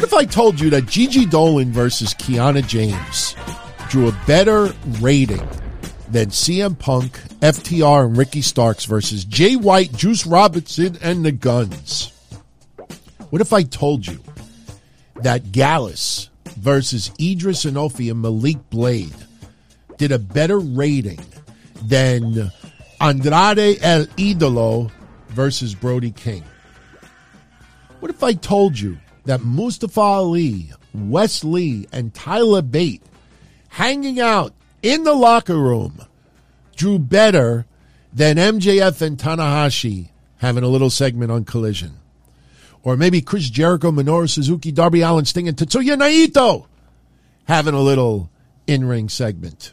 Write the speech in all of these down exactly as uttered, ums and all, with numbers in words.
What if I told you that Gigi Dolan versus Kiana James drew a better rating than C M Punk, F T R, and Ricky Starks versus Jay White, Juice Robinson, and the Guns? What if I told you that Gallus versus Idris Enofi and Malik Blade did a better rating than Andrade El Idolo versus Brody King? What if I told you that Mustafa Ali, Wes Lee, and Tyler Bate hanging out in the locker room drew better than M J F and Tanahashi having a little segment on Collision? Or maybe Chris Jericho, Minoru Suzuki, Darby Allin, Sting, and Tetsuya Naito having a little in-ring segment?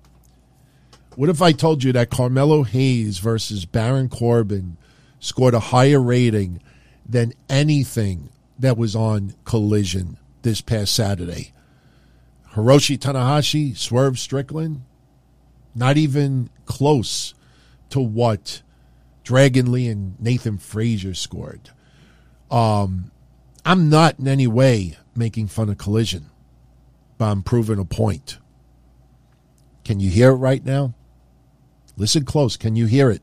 What if I told you that Carmelo Hayes versus Baron Corbin scored a higher rating than anything that was on Collision this past Saturday? Hiroshi Tanahashi, Swerve Strickland, not even close to what Dragon Lee and Nathan Frazier scored. Um, I'm not in any way making fun of Collision, but I'm proving a point. Can you hear it right now? Listen close. Can you hear it?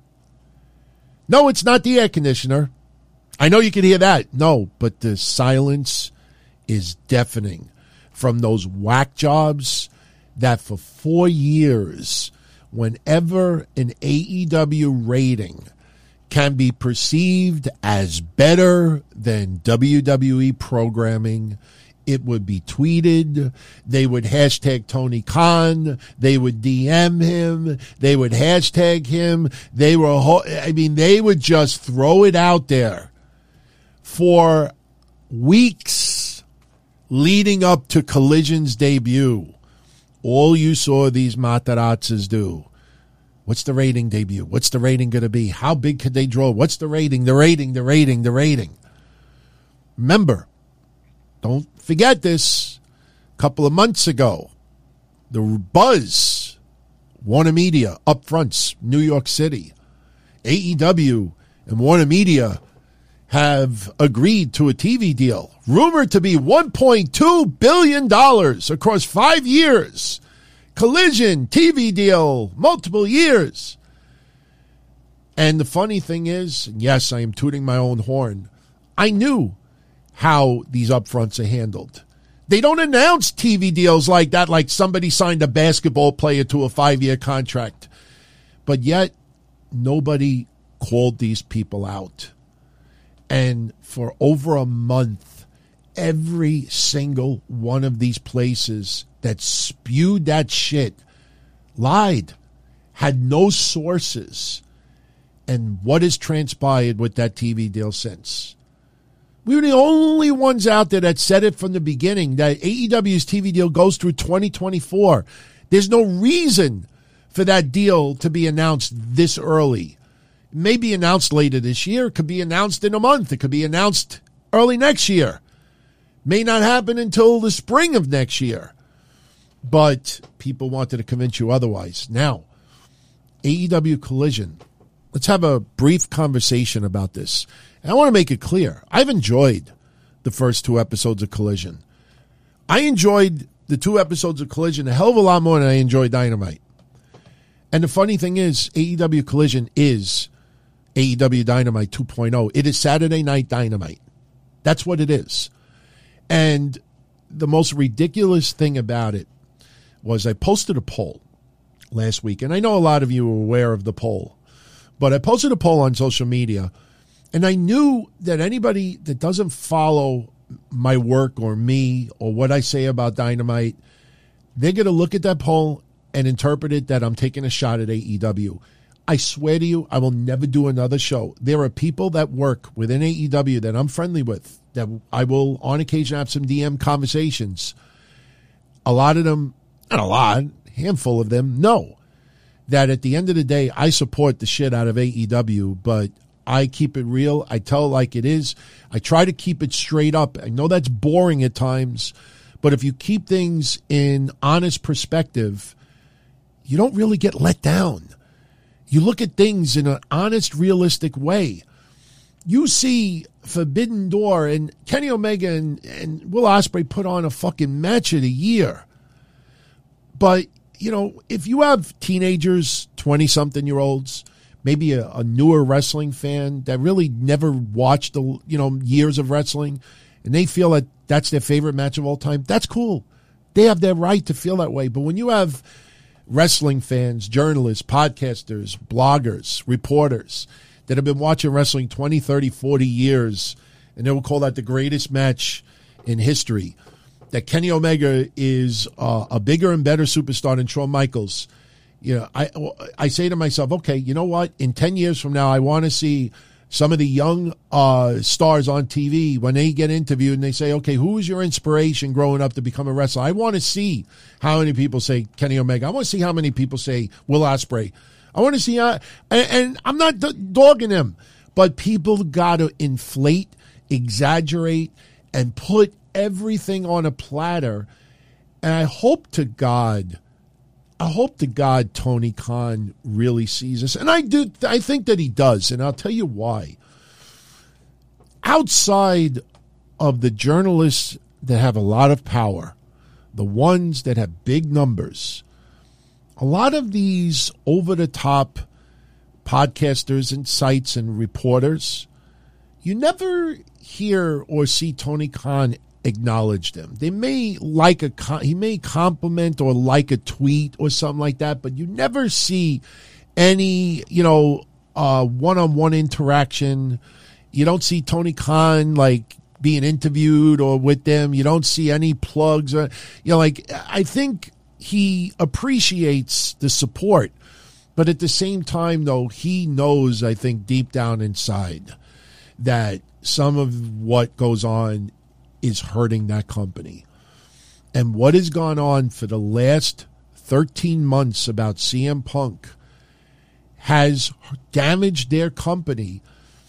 No, it's not the air conditioner. I know you can hear that. No, but the silence is deafening from those whack jobs that for four years, whenever an A E W rating can be perceived as better than W W E programming, it would be tweeted. They would hashtag Tony Khan. They would D M him. They would hashtag him. They were, I mean, they would just throw it out there for weeks leading up to Collision's debut. All you saw these Matarazzas do. What's the rating debut? What's the rating going to be? How big could they draw? What's the rating? The rating, the rating, the rating. Remember, don't forget this. A couple of months ago, the Buzz, Warner Media, Upfronts, New York City, A E W and Warner Media have agreed to a T V deal, rumored to be one point two billion dollars across five years. Collision, T V deal, multiple years. And the funny thing is, yes, I am tooting my own horn, I knew how these upfronts are handled. They don't announce T V deals like that, like somebody signed a basketball player to a five-year contract. But yet, nobody called these people out. And for over a month, every single one of these places that spewed that shit lied, had no sources. And what has transpired with that T V deal since? We were the only ones out there that said it from the beginning, that A E W's T V deal goes through twenty twenty-four. There's no reason for that deal to be announced this early. It may be announced later this year. It could be announced in a month. It could be announced early next year. May not happen until the spring of next year. But people wanted to convince you otherwise. Now, A E W Collision. Let's have a brief conversation about this. And I want to make it clear. I've enjoyed the first two episodes of Collision. I enjoyed the two episodes of Collision a hell of a lot more than I enjoyed Dynamite. And the funny thing is, A E W Collision is A E W Dynamite two point oh. It is Saturday Night Dynamite. That's what it is. And the most ridiculous thing about it was I posted a poll last week, and I know a lot of you are aware of the poll, but I posted a poll on social media, and I knew that anybody that doesn't follow my work or me or what I say about Dynamite, they're going to look at that poll and interpret it that I'm taking a shot at A E W. I swear to you, I will never do another show. There are people that work within A E W that I'm friendly with, that I will on occasion have some D M conversations. A lot of them, not a lot, a handful of them, know that at the end of the day, I support the shit out of A E W, but I keep it real. I tell it like it is. I try to keep it straight up. I know that's boring at times, but if you keep things in honest perspective, you don't really get let down. You look at things in an honest, realistic way. you see Forbidden Door and Kenny Omega and, and Will Ospreay put on a fucking match of the year. But, you know, if you have teenagers, twenty-something-year-olds, maybe a, a newer wrestling fan that really never watched the, you know, years of wrestling, and they feel that that's their favorite match of all time, that's cool. They have their right to feel that way. But when you have wrestling fans, journalists, podcasters, bloggers, reporters that have been watching wrestling twenty, thirty, forty years, and they will call that the greatest match in history, that Kenny Omega is uh, a bigger and better superstar than Shawn Michaels, you know, I, I say to myself, okay, you know what? In ten years from now, I want to see some of the young uh, stars on T V when they get interviewed and they say, okay, who was your inspiration growing up to become a wrestler? I want to see how many people say Kenny Omega. I want to see how many people say Will Ospreay. I want to see, uh, and, and I'm not dogging him, but people got to inflate, exaggerate, and put everything on a platter. And I hope to God, I hope to God Tony Khan really sees this. And I do, I think that he does, and I'll tell you why. Outside of the journalists that have a lot of power, the ones that have big numbers, a lot of these over-the-top podcasters and sites and reporters, you never hear or see Tony Khan acknowledge them. They may like a, he may compliment or like a tweet or something like that, but you never see any, you know, uh, one-on-one interaction. You don't see Tony Khan like being interviewed or with them. You don't see any plugs or, you know, like, I think he appreciates the support, but at the same time, though, he knows, I think, deep down inside that some of what goes on is hurting that company. And what has gone on for the last thirteen months about C M Punk has damaged their company.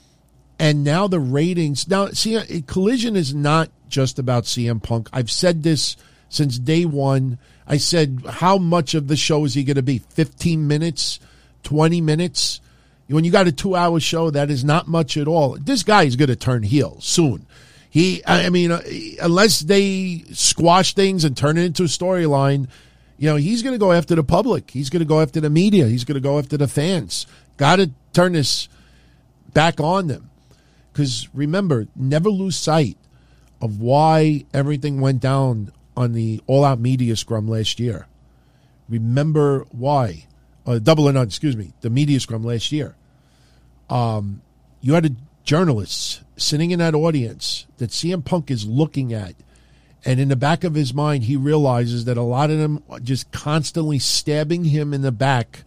And now the ratings, now see, Collision is not just about C M Punk. I've said this since day one. I said, how much of the show is he going to be? fifteen minutes, twenty minutes? When you got a two-hour show, that is not much at all. This guy is going to turn heel soon. He, I mean, uh, unless they squash things and turn it into a storyline, you know, he's going to go after the public. He's going to go after the media. He's going to go after the fans. Got to turn this back on them. Because remember, never lose sight of why everything went down on the All Out Media Scrum last year. Remember why. Uh, double or none, excuse me, the Media Scrum last year. Um, you had a journalists sitting in that audience that C M Punk is looking at, and in the back of his mind he realizes that a lot of them are just constantly stabbing him in the back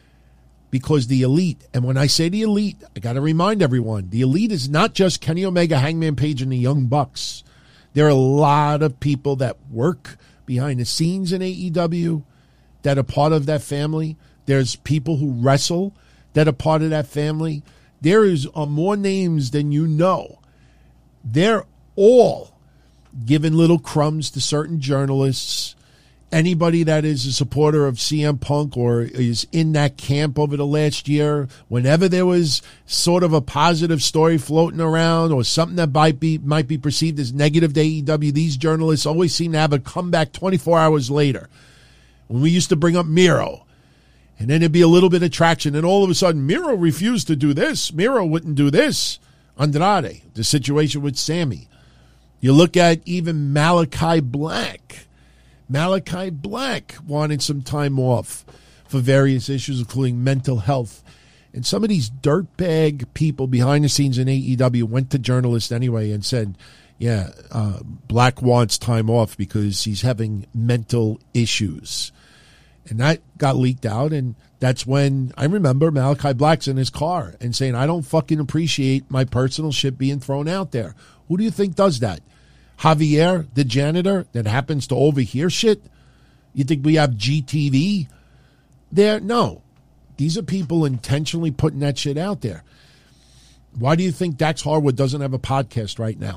because the elite, and when I say the elite, I got to remind everyone, the elite is not just Kenny Omega, Hangman Page, and the Young Bucks. There are a lot of people that work behind the scenes in A E W that are part of that family. There's people who wrestle that are part of that family. There is uh, more names than you know. They're all giving little crumbs to certain journalists. Anybody that is a supporter of C M Punk or is in that camp over the last year, whenever there was sort of a positive story floating around or something that might be might be perceived as negative to A E W, these journalists always seem to have a comeback twenty-four hours later. When we used to bring up Miro, and then there'd be a little bit of traction, and all of a sudden, Miro refused to do this. Miro wouldn't do this. Andrade, the situation with Sammy. You look at even Malachi Black. Malachi Black wanted some time off for various issues, including mental health. And some of these dirtbag people behind the scenes in A E W went to journalists anyway and said, yeah, uh, Black wants time off because he's having mental issues. And that got leaked out, and that's when I remember Malachi Black's in his car and saying, I don't fucking appreciate my personal shit being thrown out there. Who do you think does that? Javier, the janitor, that happens to overhear shit? You think we have G T V there? No. These are people intentionally putting that shit out there. Why do you think Dax Harwood doesn't have a podcast right now?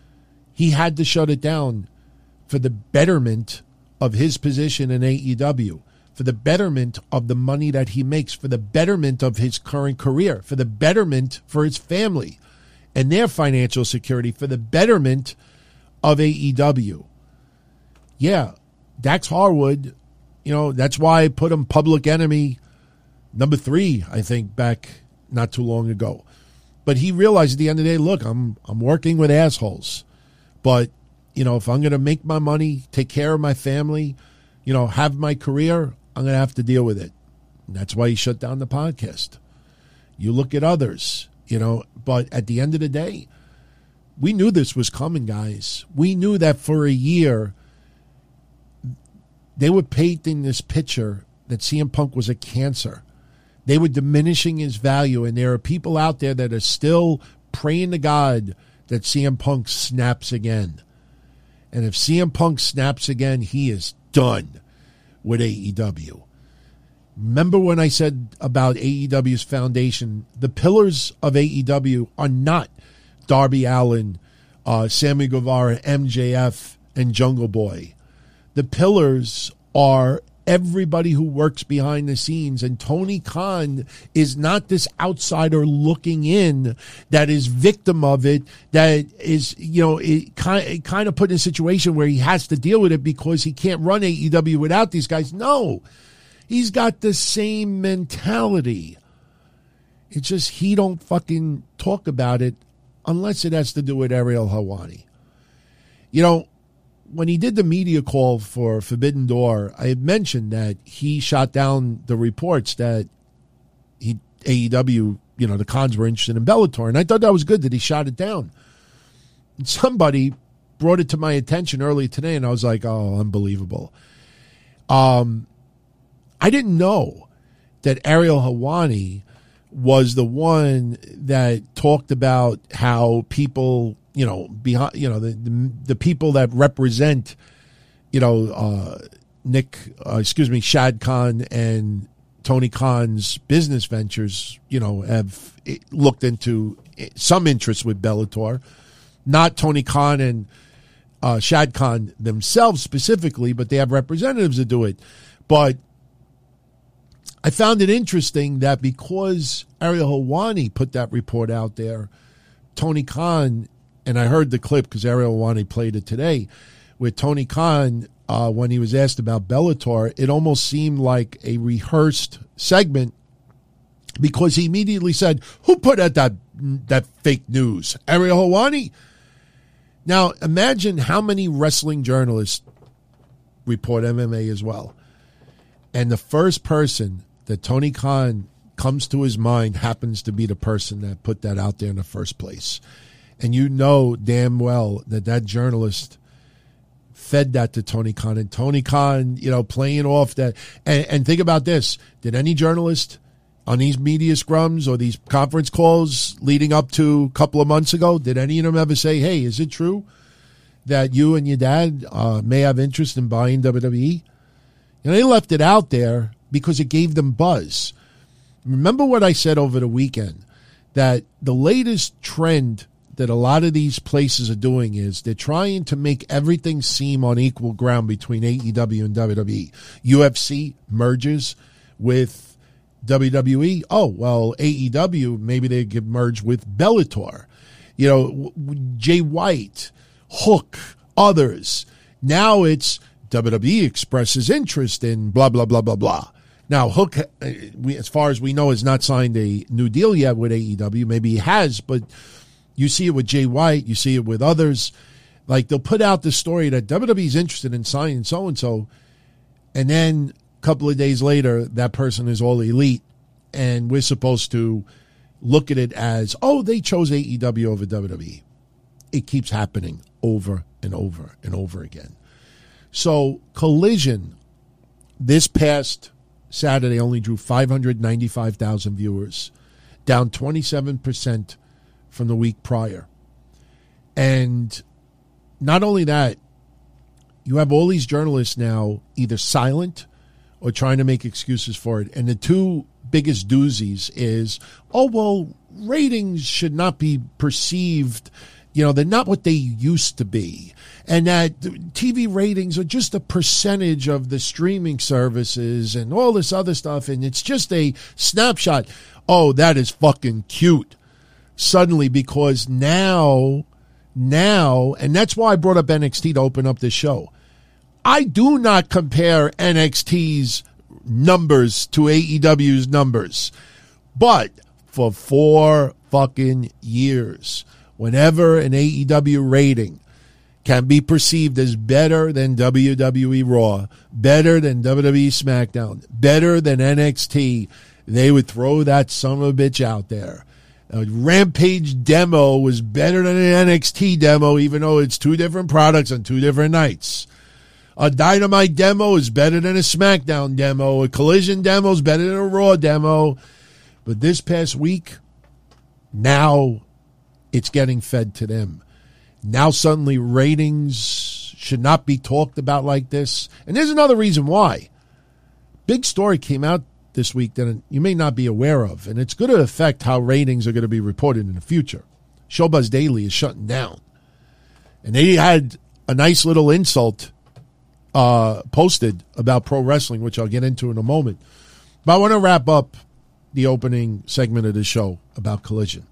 He had to shut it down for the betterment of his position in A E W, for the betterment of the money that he makes, for the betterment of his current career, for the betterment for his family. and their financial security for the betterment of A E W. Yeah, Dax Harwood, you know, that's why I put him public enemy number three, I think, back not too long ago. But he realized at the end of the day, look, I'm I'm working with assholes. But, you know, if I'm going to make my money, take care of my family, you know, have my career, I'm going to have to deal with it. And that's why he shut down the podcast. You look at others, you know, but at the end of the day, we knew this was coming, guys. We knew that for a year, they were painting this picture that C M Punk was a cancer. They were diminishing his value, and there are people out there that are still praying to God that C M Punk snaps again. And if C M Punk snaps again, he is done with A E W. Remember when I said about A E W's foundation, the pillars of A E W are not Darby Allin, uh, Sammy Guevara, M J F, and Jungle Boy. The pillars are everybody who works behind the scenes, and Tony Khan is not this outsider looking in that is victim of it, that is, you know, it kind, it kind of put in a situation where he has to deal with it because he can't run A E W without these guys. No, he's got the same mentality. It's just he don't fucking talk about it unless it has to do with Ariel Helwani. You know, when he did the media call for Forbidden Door, I had mentioned that he shot down the reports that he A E W, you know, the Khans were interested in Bellator. And I thought that was good that he shot it down. And somebody brought it to my attention earlier today, and I was like, oh, unbelievable. Um, I didn't know that Ariel Helwani was the one that talked about how people, you know, behind, you know, the, the the people that represent, you know, uh, Nick, uh, excuse me, Shad Khan and Tony Khan's business ventures, you know, have looked into some interest with Bellator. Not Tony Khan and uh, Shad Khan themselves specifically, but they have representatives that do it. But I found it interesting that because Ariel Helwani put that report out there, Tony Khan, and I heard the clip because Ariel Helwani played it today, with Tony Khan, uh, when he was asked about Bellator, it almost seemed like a rehearsed segment because he immediately said, who put out that, that fake news? Ariel Helwani? Now, imagine how many wrestling journalists report M M A as well. And the first person that Tony Khan comes to his mind happens to be the person that put that out there in the first place. And you know damn well that that journalist fed that to Tony Khan. And Tony Khan, you know, playing off that. And, and think about this. Did any journalist on these media scrums or these conference calls leading up to a couple of months ago, did any of them ever say, hey, is it true that you and your dad uh, may have interest in buying W W E? And they left it out there because it gave them buzz. Remember what I said over the weekend, that the latest trend that a lot of these places are doing is they're trying to make everything seem on equal ground between A E W and W W E. U F C merges with W W E. Oh, well, A E W, maybe they could merge with Bellator. You know, Jay White, Hook, others. Now it's W W E expresses interest in blah, blah, blah, blah, blah. Now, Hook, we, as far as we know, has not signed a new deal yet with A E W. Maybe he has, but you see it with Jay White. You see it with others. Like, they'll put out the story that W W E is interested in signing so-and-so, and then a couple of days later, that person is all elite, and we're supposed to look at it as, oh, they chose A E W over W W E. It keeps happening over and over and over again. So, Collision, this past Saturday only drew five hundred ninety-five thousand viewers, down twenty-seven percent from the week prior. And not only that, you have all these journalists now either silent or trying to make excuses for it. And the two biggest doozies is, oh, well, ratings should not be perceived, you know, they're not what they used to be. And that T V ratings are just a percentage of the streaming services and all this other stuff. And it's just a snapshot. Oh, that is fucking cute. suddenly, because now, now, and that's why I brought up N X T to open up this show. I do not compare N X T's numbers to A E W's numbers. But for four fucking years, whenever an A E W rating can be perceived as better than W W E Raw, better than W W E SmackDown, better than N X T, they would throw that son of a bitch out there. A Rampage demo was better than an N X T demo, even though it's two different products on two different nights. A Dynamite demo is better than a SmackDown demo. A Collision demo is better than a Raw demo. But this past week, now it's getting fed to them. Now suddenly ratings should not be talked about like this. And there's another reason why. Big story came out this week that you may not be aware of, and it's going to affect how ratings are going to be reported in the future. Showbuzz Daily is shutting down. And they had a nice little insult uh, posted about pro wrestling, which I'll get into in a moment. But I want to wrap up the opening segment of the show about Collision.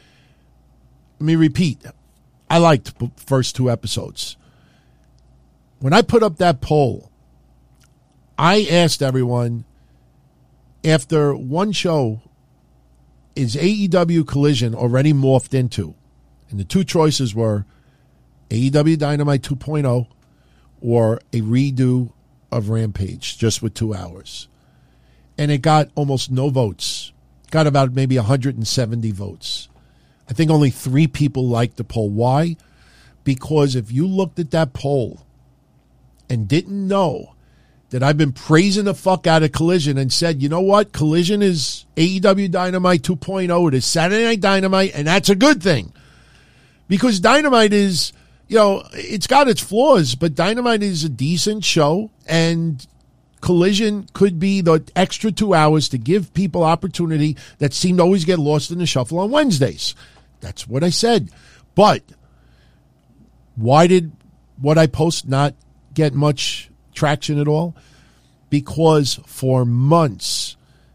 Let me repeat. I liked the first two episodes. When I put up that poll, I asked everyone, after one show, is A E W Collision already morphed into? And the two choices were A E W Dynamite two point oh or a redo of Rampage, just with two hours. And it got almost no votes. Got about maybe one hundred seventy votes. I think only three people liked the poll. Why? Because if you looked at that poll and didn't know that I've been praising the fuck out of Collision and said, you know what? Collision is A E W Dynamite two point oh. It is Saturday Night Dynamite, and that's a good thing. Because Dynamite is, you know, it's got its flaws, but Dynamite is a decent show, and Collision could be the extra two hours to give people opportunity that seem to always get lost in the shuffle on Wednesdays. That's what I said. But why did what I post not get much traction at all? Because for months,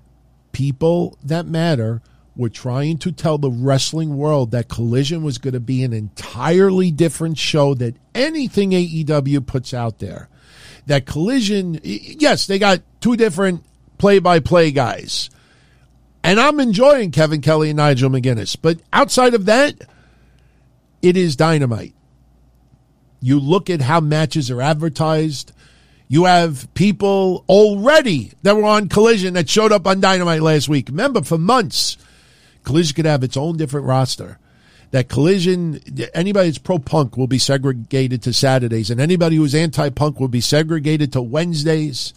people that matter were trying to tell the wrestling world that Collision was going to be an entirely different show than anything A E W puts out there. That Collision, yes, they got two different play-by-play guys. And I'm enjoying Kevin Kelly and Nigel McGuinness. But outside of that, it is Dynamite. You look at how matches are advertised. You have people already that were on Collision that showed up on Dynamite last week. Remember, for months, Collision could have its own different roster. That Collision, anybody that's pro-punk will be segregated to Saturdays, and anybody who's anti-punk will be segregated to Wednesdays.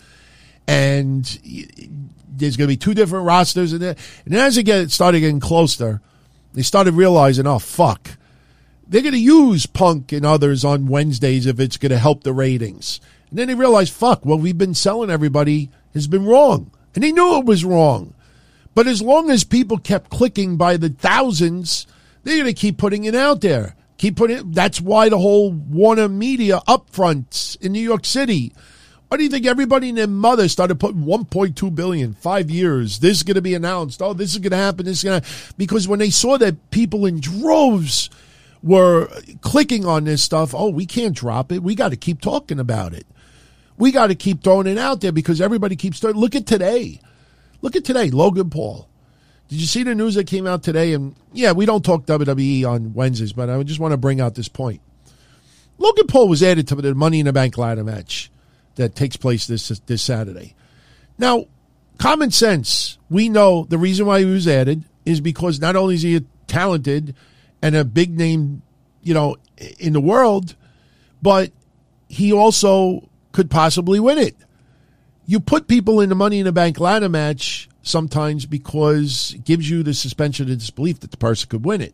And there's going to be two different rosters. And then as it get, started getting closer, they started realizing, oh, fuck. They're going to use Punk and others on Wednesdays if it's going to help the ratings. And then they realized, fuck, what we've been selling everybody has been wrong. And they knew it was wrong. But as long as people kept clicking by the thousands, they're going to keep putting it out there. Keep putting it. That's why the whole Warner Media upfronts in New York City. Why do you think everybody and their mother started putting one point two billion dollars, five years? This is going to be announced. Oh, this is going to happen. This is going to. Because when they saw that people in droves were clicking on this stuff, oh, we can't drop it. We got to keep talking about it. We got to keep throwing it out there because everybody keeps starting. Look at today. Look at today. Logan Paul. Did you see the news that came out today? And yeah, we don't talk W W E on Wednesdays, but I just want to bring out this point. Logan Paul was added to the Money in the Bank ladder match that takes place this this Saturday. Now, common sense, we know the reason why he was added is because not only is he talented and a big name, you know, in the world, but he also could possibly win it. You put people in the Money in the Bank ladder match sometimes because it gives you the suspension of disbelief that the person could win it.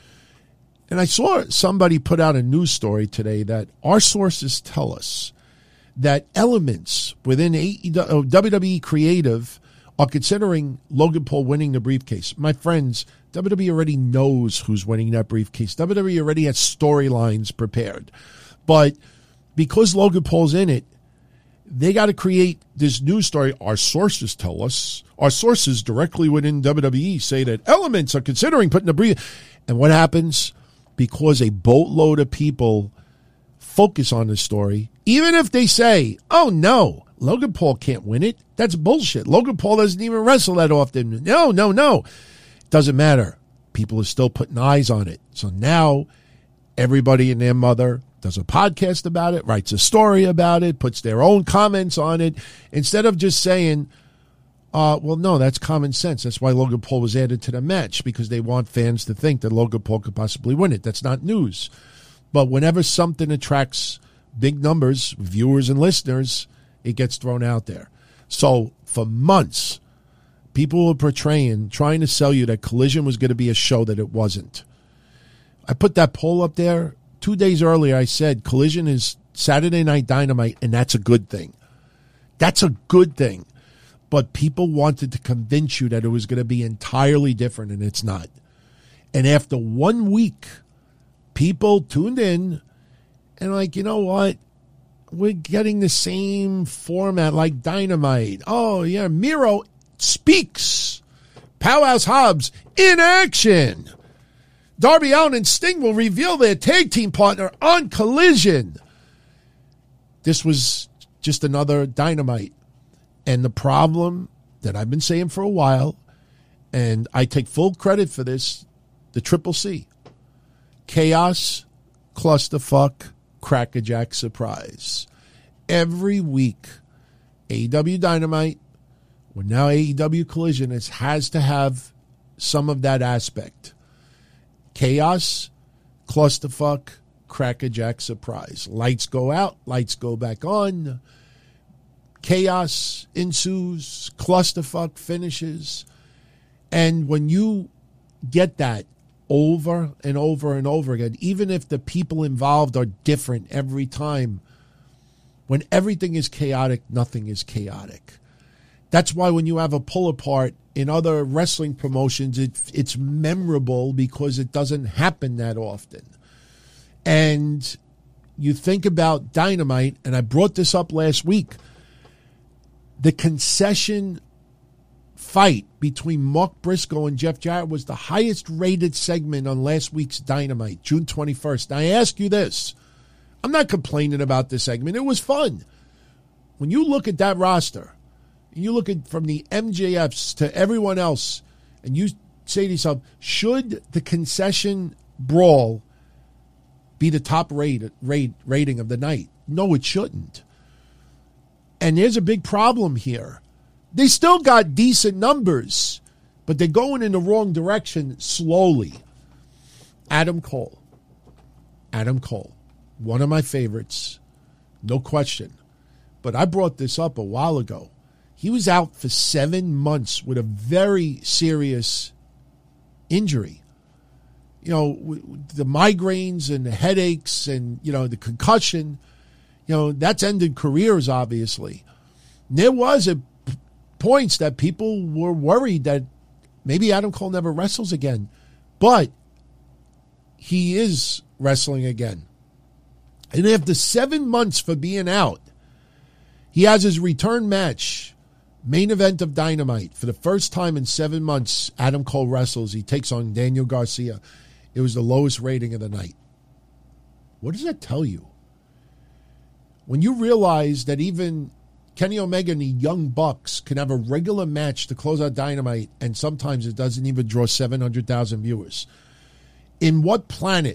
And I saw somebody put out a news story today that our sources tell us that elements within W W E Creative are considering Logan Paul winning the briefcase. My friends, W W E already knows who's winning that briefcase. W W E already has storylines prepared. But because Logan Paul's in it, They got to create this news story. Our sources tell us, our sources directly within W W E say that Elements are considering putting a brief. And what happens? Because a boatload of people focus on this story, even if they say, oh, no, Logan Paul can't win it. That's bullshit. Logan Paul doesn't even wrestle that often. No, no, no. It doesn't matter. People are still putting eyes on it. So now everybody and their mother does a podcast about it, writes a story about it, puts their own comments on it, instead of just saying, uh, well, no, that's common sense. That's why Logan Paul was added to the match, because they want fans to think that Logan Paul could possibly win it. That's not news. But whenever something attracts big numbers, viewers and listeners, it gets thrown out there. So for months, people were portraying, trying to sell you that Collision was going to be a show that it wasn't. I put that poll up there. Two days earlier, I said Collision is Saturday Night Dynamite, and that's a good thing. That's a good thing. But people wanted to convince you that it was going to be entirely different, and it's not. And after one week, people tuned in and like, you know what? We're getting the same format like Dynamite. Oh, yeah, Miro speaks. Powerhouse Hobbs in action. Darby Allin and Sting will reveal their tag team partner on Collision. This was just another Dynamite. And the problem that I've been saying for a while, and I take full credit for this, the Triple C. Chaos, clusterfuck, crackerjack surprise. Every week, A E W Dynamite, or now A E W Collision, it has to have some of that aspect. Chaos, clusterfuck, crackerjack surprise. Lights go out, lights go back on. Chaos ensues, clusterfuck finishes. And when you get that over and over and over again, even if the people involved are different every time, when everything is chaotic, nothing is chaotic. That's why when you have a pull apart in other wrestling promotions, it, it's memorable because it doesn't happen that often. And you think about Dynamite, and I brought this up last week, the concession fight between Mark Briscoe and Jeff Jarrett was the highest rated segment on last week's Dynamite, June twenty-first. Now, I ask you this. I'm not complaining about this segment. It was fun. When you look at that roster, and you look at from the M J Fs to everyone else, and you say to yourself, should the concession brawl be the top rate, rate, rating of the night? No, it shouldn't. And there's a big problem here. They still got decent numbers, but they're going in the wrong direction slowly. Adam Cole. Adam Cole. One of my favorites. No question. But I brought this up a while ago. He was out for seven months with a very serious injury. You know, the migraines and the headaches and, you know, the concussion. You know, that's ended careers, obviously. There was a points that people were worried that maybe Adam Cole never wrestles again. But he is wrestling again. And after seven months for being out, he has his return match, main event of Dynamite. For the first time in seven months, Adam Cole wrestles. He takes on Daniel Garcia. It was the lowest rating of the night. What does that tell you? When you realize that even Kenny Omega and the Young Bucks can have a regular match to close out Dynamite, and sometimes it doesn't even draw seven hundred thousand viewers. In what planet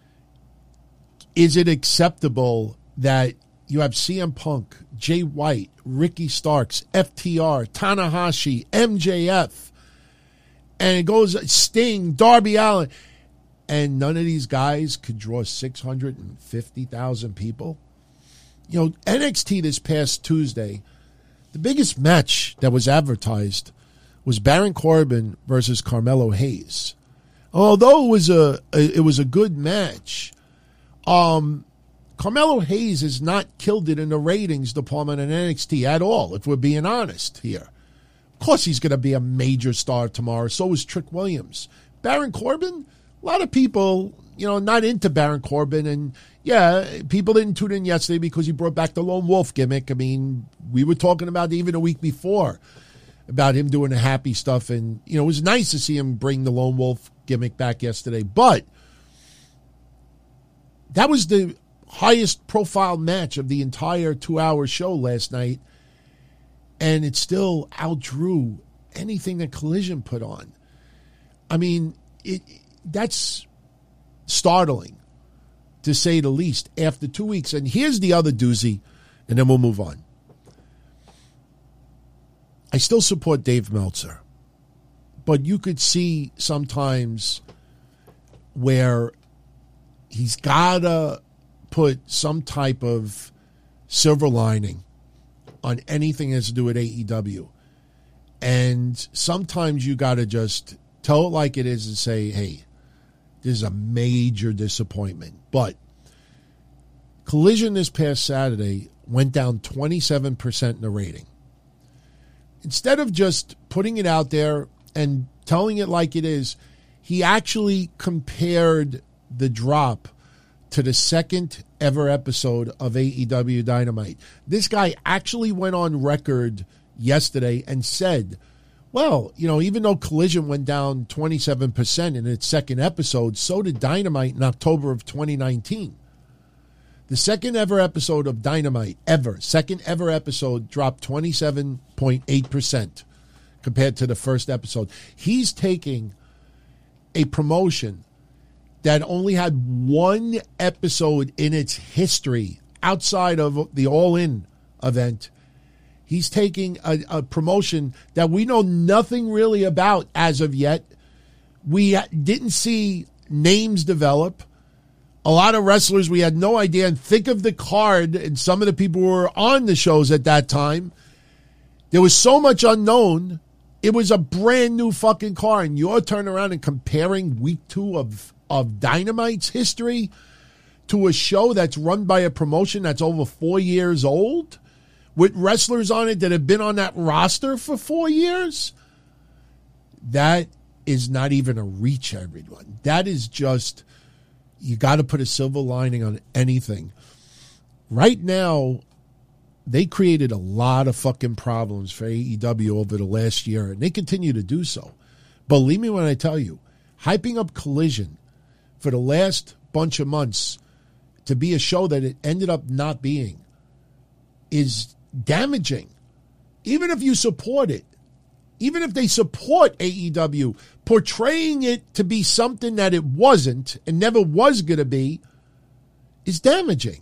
is it acceptable that you have C M Punk, Jay White, Ricky Starks, F T R, Tanahashi, M J F, and it goes Sting, Darby Allin, and none of these guys could draw six hundred fifty thousand people? You know, N X T this past Tuesday, the biggest match that was advertised was Baron Corbin versus Carmelo Hayes. Although it was a, it was a good match, um, Carmelo Hayes has not killed it in the ratings department in N X T at all, if we're being honest here. Of course he's going to be a major star tomorrow. So is Trick Williams. Baron Corbin, a lot of people you know, not into Baron Corbin. And, yeah, people didn't tune in yesterday because he brought back the Lone Wolf gimmick. I mean, we were talking about even a week before about him doing the happy stuff. And, you know, it was nice to see him bring the Lone Wolf gimmick back yesterday. But that was the highest profile match of the entire two-hour show last night. And it still outdrew anything that Collision put on. I mean, it that's startling, to say the least, after two weeks. And here's the other doozy, and then we'll move on. I still support Dave Meltzer, but you could see sometimes where he's got to put some type of silver lining on anything that has to do with A E W. And sometimes you got to just tell it like it is and say, hey, this is a major disappointment. But Collision this past Saturday went down twenty-seven percent in the rating. Instead of just putting it out there and telling it like it is, he actually compared the drop to the second ever episode of A E W Dynamite. This guy actually went on record yesterday and said, well, you know, even though Collision went down twenty-seven percent in its second episode, so did Dynamite in October of twenty nineteen. The second ever episode of Dynamite, ever, second ever episode, dropped twenty-seven point eight percent compared to the first episode. He's taking a promotion that only had one episode in its history outside of the All-In event. He's taking a, a promotion that we know nothing really about as of yet. We didn't see names develop. A lot of wrestlers we had no idea. And think of the card and some of the people who were on the shows at that time. There was so much unknown. It was a brand new fucking card. And you're turning around and comparing week two of, of Dynamite's history to a show that's run by a promotion that's over four years old with wrestlers on it that have been on that roster for four years. That is not even a reach, everyone. That is just, you got to put a silver lining on anything. Right now, they created a lot of fucking problems for A E W over the last year, and they continue to do so. Believe me when I tell you, hyping up Collision for the last bunch of months to be a show that it ended up not being is damaging. Even if you support it, even if they support A E W, portraying it to be something that it wasn't and never was going to be is damaging,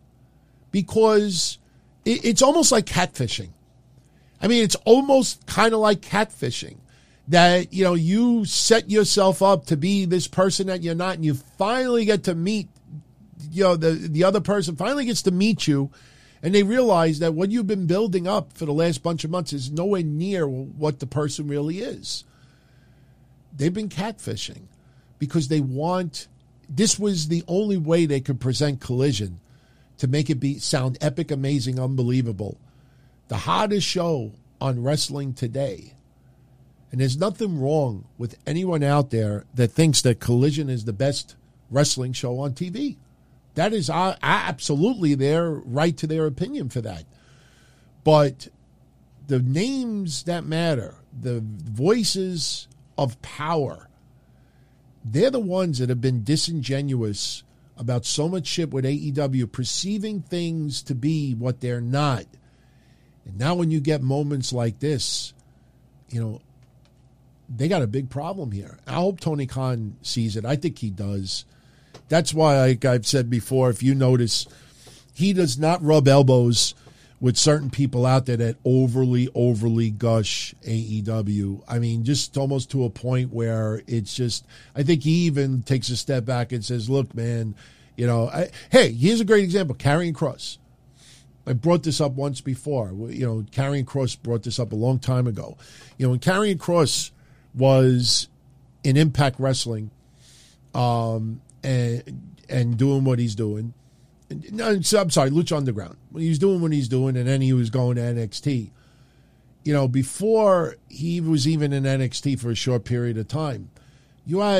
because it, it's almost like catfishing. I mean, it's almost kind of like catfishing, that, you know, you set yourself up to be this person that you're not, and you finally get to meet, you know, the, the other person finally gets to meet you, and they realize that what you've been building up for the last bunch of months is nowhere near what the person really is. They've been catfishing because they want, this was the only way they could present Collision to make it be sound epic, amazing, unbelievable. The hottest show on wrestling today. And there's nothing wrong with anyone out there that thinks that Collision is the best wrestling show on T V. That is uh, absolutely their right to their opinion for that. But the names that matter, the voices of power, they're the ones that have been disingenuous about so much shit with A E W, perceiving things to be what they're not. And now when you get moments like this, you know, they got a big problem here. I hope Tony Khan sees it. I think he does. That's why, like I've said before, if you notice, he does not rub elbows with certain people out there that overly, overly gush A E W. I mean, just almost to a point where it's just, I think he even takes a step back and says, look, man, you know, I, hey, here's a great example, Karrion Kross. I brought this up once before. You know, Karrion Kross brought this up a long time ago. You know, when Karrion Kross was in Impact Wrestling, um, and and doing what he's doing. No, I'm sorry, Lucha Underground. He's doing what he's doing, and then he was going to N X T. You know, before he was even in N X T for a short period of time, you had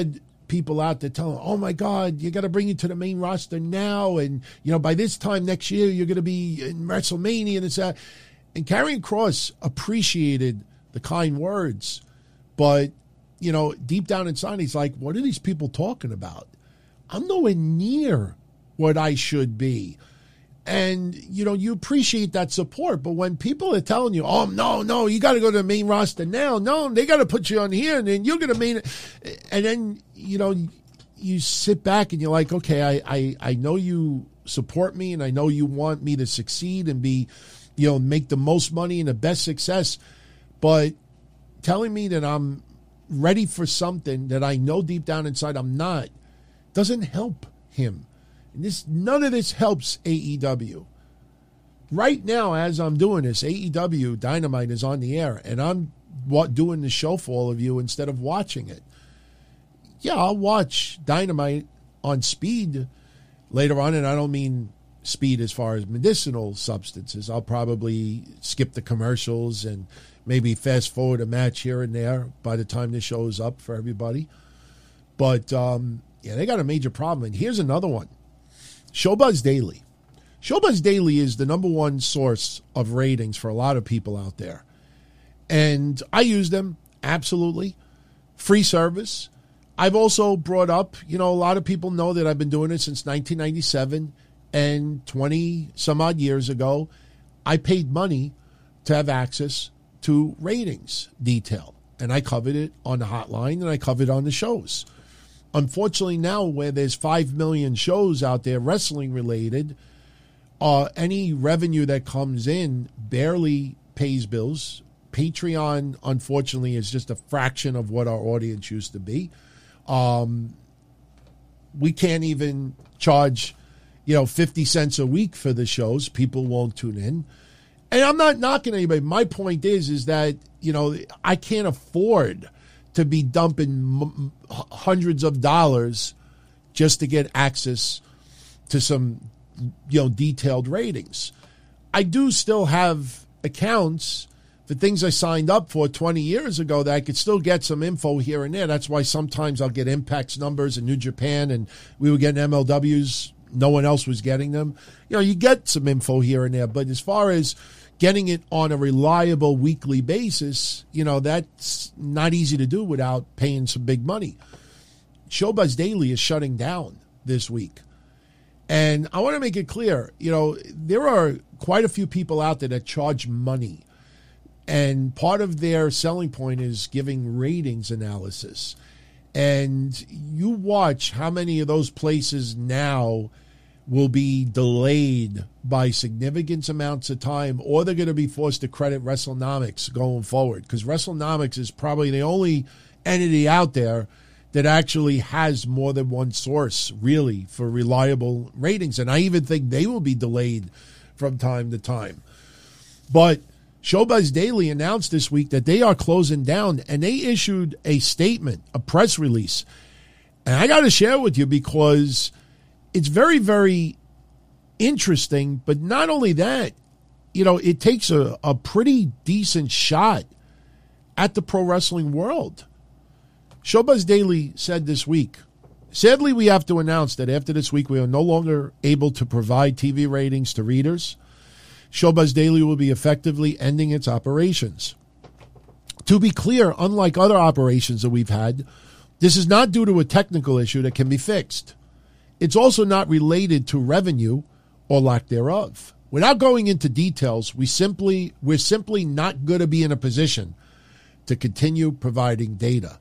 people out there telling, oh my God, you got to bring it to the main roster now. And, you know, by this time next year, you're going to be in WrestleMania and it's that. And Karrion Kross appreciated the kind words, but, you know, deep down inside, he's like, what are these people talking about? I'm nowhere near what I should be. And, you know, you appreciate that support. But when people are telling you, oh, no, no, you got to go to the main roster now. No, they got to put you on here and then you're going to main. And then, you know, you sit back and you're like, okay, I, I, I know you support me and I know you want me to succeed and be, you know, make the most money and the best success. But telling me that I'm ready for something that I know deep down inside I'm not doesn't help him. This, none of this helps A E W. Right now, as I'm doing this, A E W Dynamite is on the air, and I'm doing the show for all of you instead of watching it. Yeah, I'll watch Dynamite on speed later on, and I don't mean speed as far as medicinal substances. I'll probably skip the commercials and maybe fast forward a match here and there by the time the show is up for everybody. But, um, yeah, they got a major problem. And here's another one. Showbuzz Daily. Showbuzz Daily is the number one source of ratings for a lot of people out there. And I use them, absolutely. Free service. I've also brought up, you know, a lot of people know that I've been doing it since nineteen ninety-seven, and twenty some odd years ago, I paid money to have access to ratings detail. And I covered it on the hotline and I covered it on the shows. Unfortunately, now where there's five million shows out there wrestling related, uh, any revenue that comes in barely pays bills. Patreon, unfortunately, is just a fraction of what our audience used to be. Um, we can't even charge, you know, fifty cents a week for the shows. People won't tune in. And I'm not knocking anybody. My point is, is that, you know, I can't afford to be dumping m- hundreds of dollars just to get access to some, you know, detailed ratings. I do still have accounts for things I signed up for twenty years ago that I could still get some info here and there. That's why sometimes I'll get Impact's numbers in New Japan, and we were getting M L Ws. No one else was getting them. You know, you get some info here and there, but as far as getting it on a reliable weekly basis, you know, that's not easy to do without paying some big money. Showbuzz Daily is shutting down this week. And I want to make it clear, you know, there are quite a few people out there that charge money. And part of their selling point is giving ratings analysis. And you watch how many of those places now will be delayed by significant amounts of time, or they're going to be forced to credit WrestleNomics going forward, because WrestleNomics is probably the only entity out there that actually has more than one source, really, for reliable ratings. And I even think they will be delayed from time to time. But Showbuzz Daily announced this week that they are closing down, and they issued a statement, a press release. And I got to share with you because it's very, very interesting. But not only that, you know, it takes a, a pretty decent shot at the pro wrestling world. Showbuzz Daily said this week, sadly, we have to announce that after this week, we are no longer able to provide T V ratings to readers. Showbuzz Daily will be effectively ending its operations. To be clear, unlike other operations that we've had, this is not due to a technical issue that can be fixed. It's also not related to revenue or lack thereof. Without going into details, we simply, we're simply not going to be in a position to continue providing data.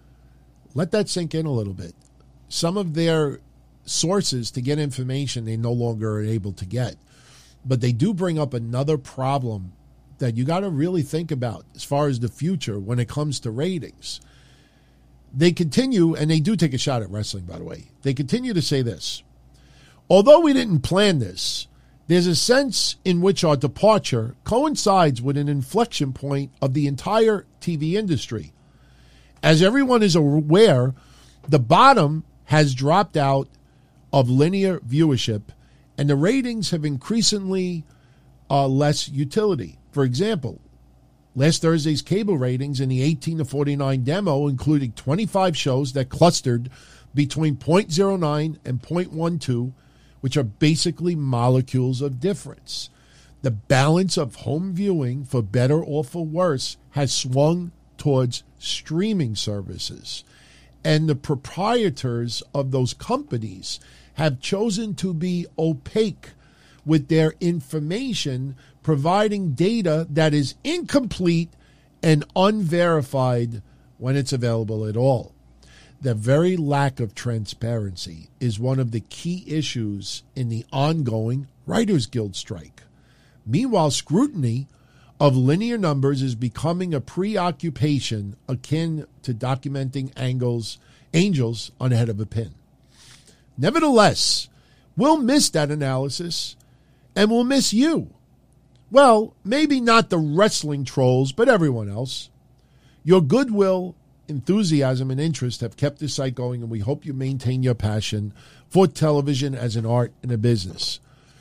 Let that sink in a little bit. Some of their sources to get information they no longer are able to get. But they do bring up another problem that you got to really think about as far as the future when it comes to ratings. They continue, and they do take a shot at wrestling, by the way. They continue to say this. Although we didn't plan this, there's a sense in which our departure coincides with an inflection point of the entire T V industry. As everyone is aware, the bottom has dropped out of linear viewership, and the ratings have increasingly uh, less utility. For example, Last Thursday's cable ratings in the eighteen to forty-nine demo included twenty-five shows that clustered between zero point zero nine and zero point one two, which are basically molecules of difference. The balance of home viewing, for better or for worse, has swung towards streaming services. And the proprietors of those companies have chosen to be opaque with their information, providing data that is incomplete and unverified when it's available at all. The very lack of transparency is one of the key issues in the ongoing Writers Guild strike. Meanwhile, scrutiny of linear numbers is becoming a preoccupation akin to documenting angles, angels on the head of a pin. Nevertheless, we'll miss that analysis, and we'll miss you. Well, maybe not the wrestling trolls, but everyone else. Your goodwill, enthusiasm, and interest have kept this site going, and we hope you maintain your passion for television as an art and a business.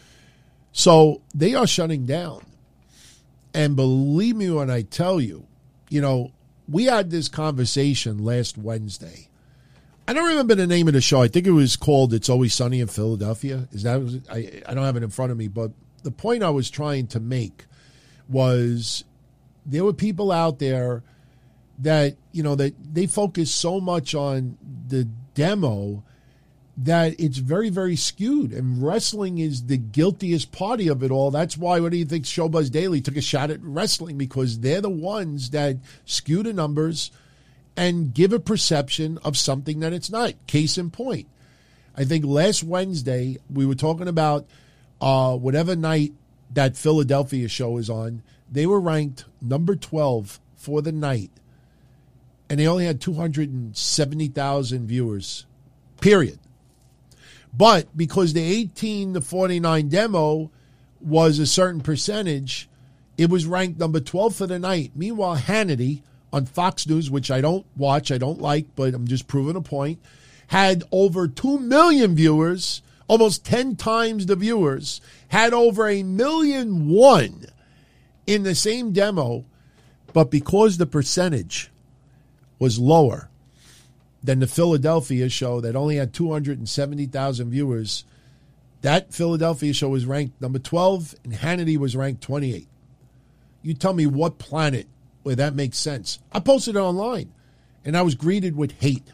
So they are shutting down. And believe me when I tell you, you know, we had this conversation last Wednesday. I don't remember the name of the show. I think it was called It's Always Sunny in Philadelphia. Is that? I, I don't have it in front of me, but the point I was trying to make was there were people out there that, you know, that they focus so much on the demo that it's very, very skewed. And wrestling is the guiltiest party of it all. That's why, what do you think Showbuzz Daily took a shot at wrestling? Because they're the ones that skew the numbers and give a perception of something that it's not. Case in point, I think last Wednesday we were talking about uh, whatever night that Philadelphia show is on. They were ranked number twelve for the night, and they only had two hundred seventy thousand viewers, period. But because the eighteen to forty-nine demo was a certain percentage, it was ranked number twelve for the night. Meanwhile, Hannity on Fox News, which I don't watch, I don't like, but I'm just proving a point, had over two million viewers, almost ten times the viewers, had over a million one in the same demo, but because the percentage was lower than the Philadelphia show that only had two hundred seventy thousand viewers, that Philadelphia show was ranked number twelve and Hannity was ranked twenty-eight. You tell me what planet where that makes sense. I posted it online and I was greeted with hate.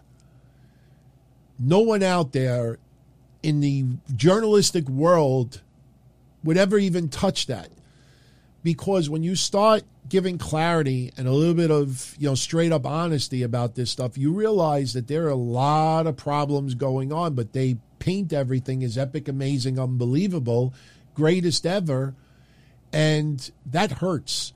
No one out there in the journalistic world would ever even touch that. Because when you start giving clarity and a little bit of, you know, straight up honesty about this stuff, you realize that there are a lot of problems going on, but they paint everything as epic, amazing, unbelievable, greatest ever, and that hurts.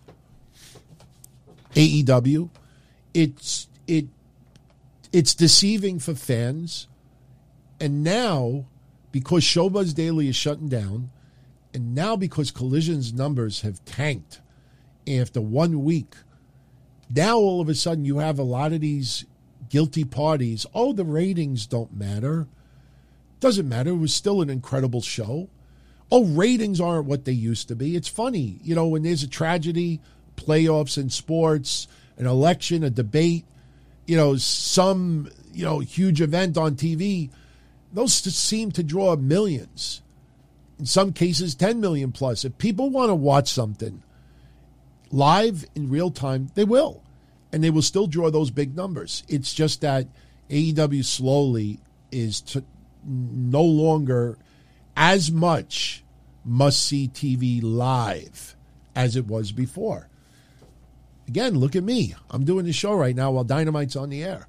A E W, it's it it's deceiving for fans, and now because Showbuzz Daily is shutting down, and now because Collision's numbers have tanked after one week, now all of a sudden you have a lot of these guilty parties. Oh, the ratings don't matter. Doesn't matter. It was still an incredible show. Oh, ratings aren't what they used to be. It's funny, you know, when there's a tragedy, playoffs in sports, an election, a debate, you know, some, you know, huge event on T V, those seem to draw millions. In some cases, ten million plus. If people want to watch something live in real time, they will. And they will still draw those big numbers. It's just that A E W slowly is to no longer as much must-see T V live as it was before. Again, look at me. I'm doing the show right now while Dynamite's on the air.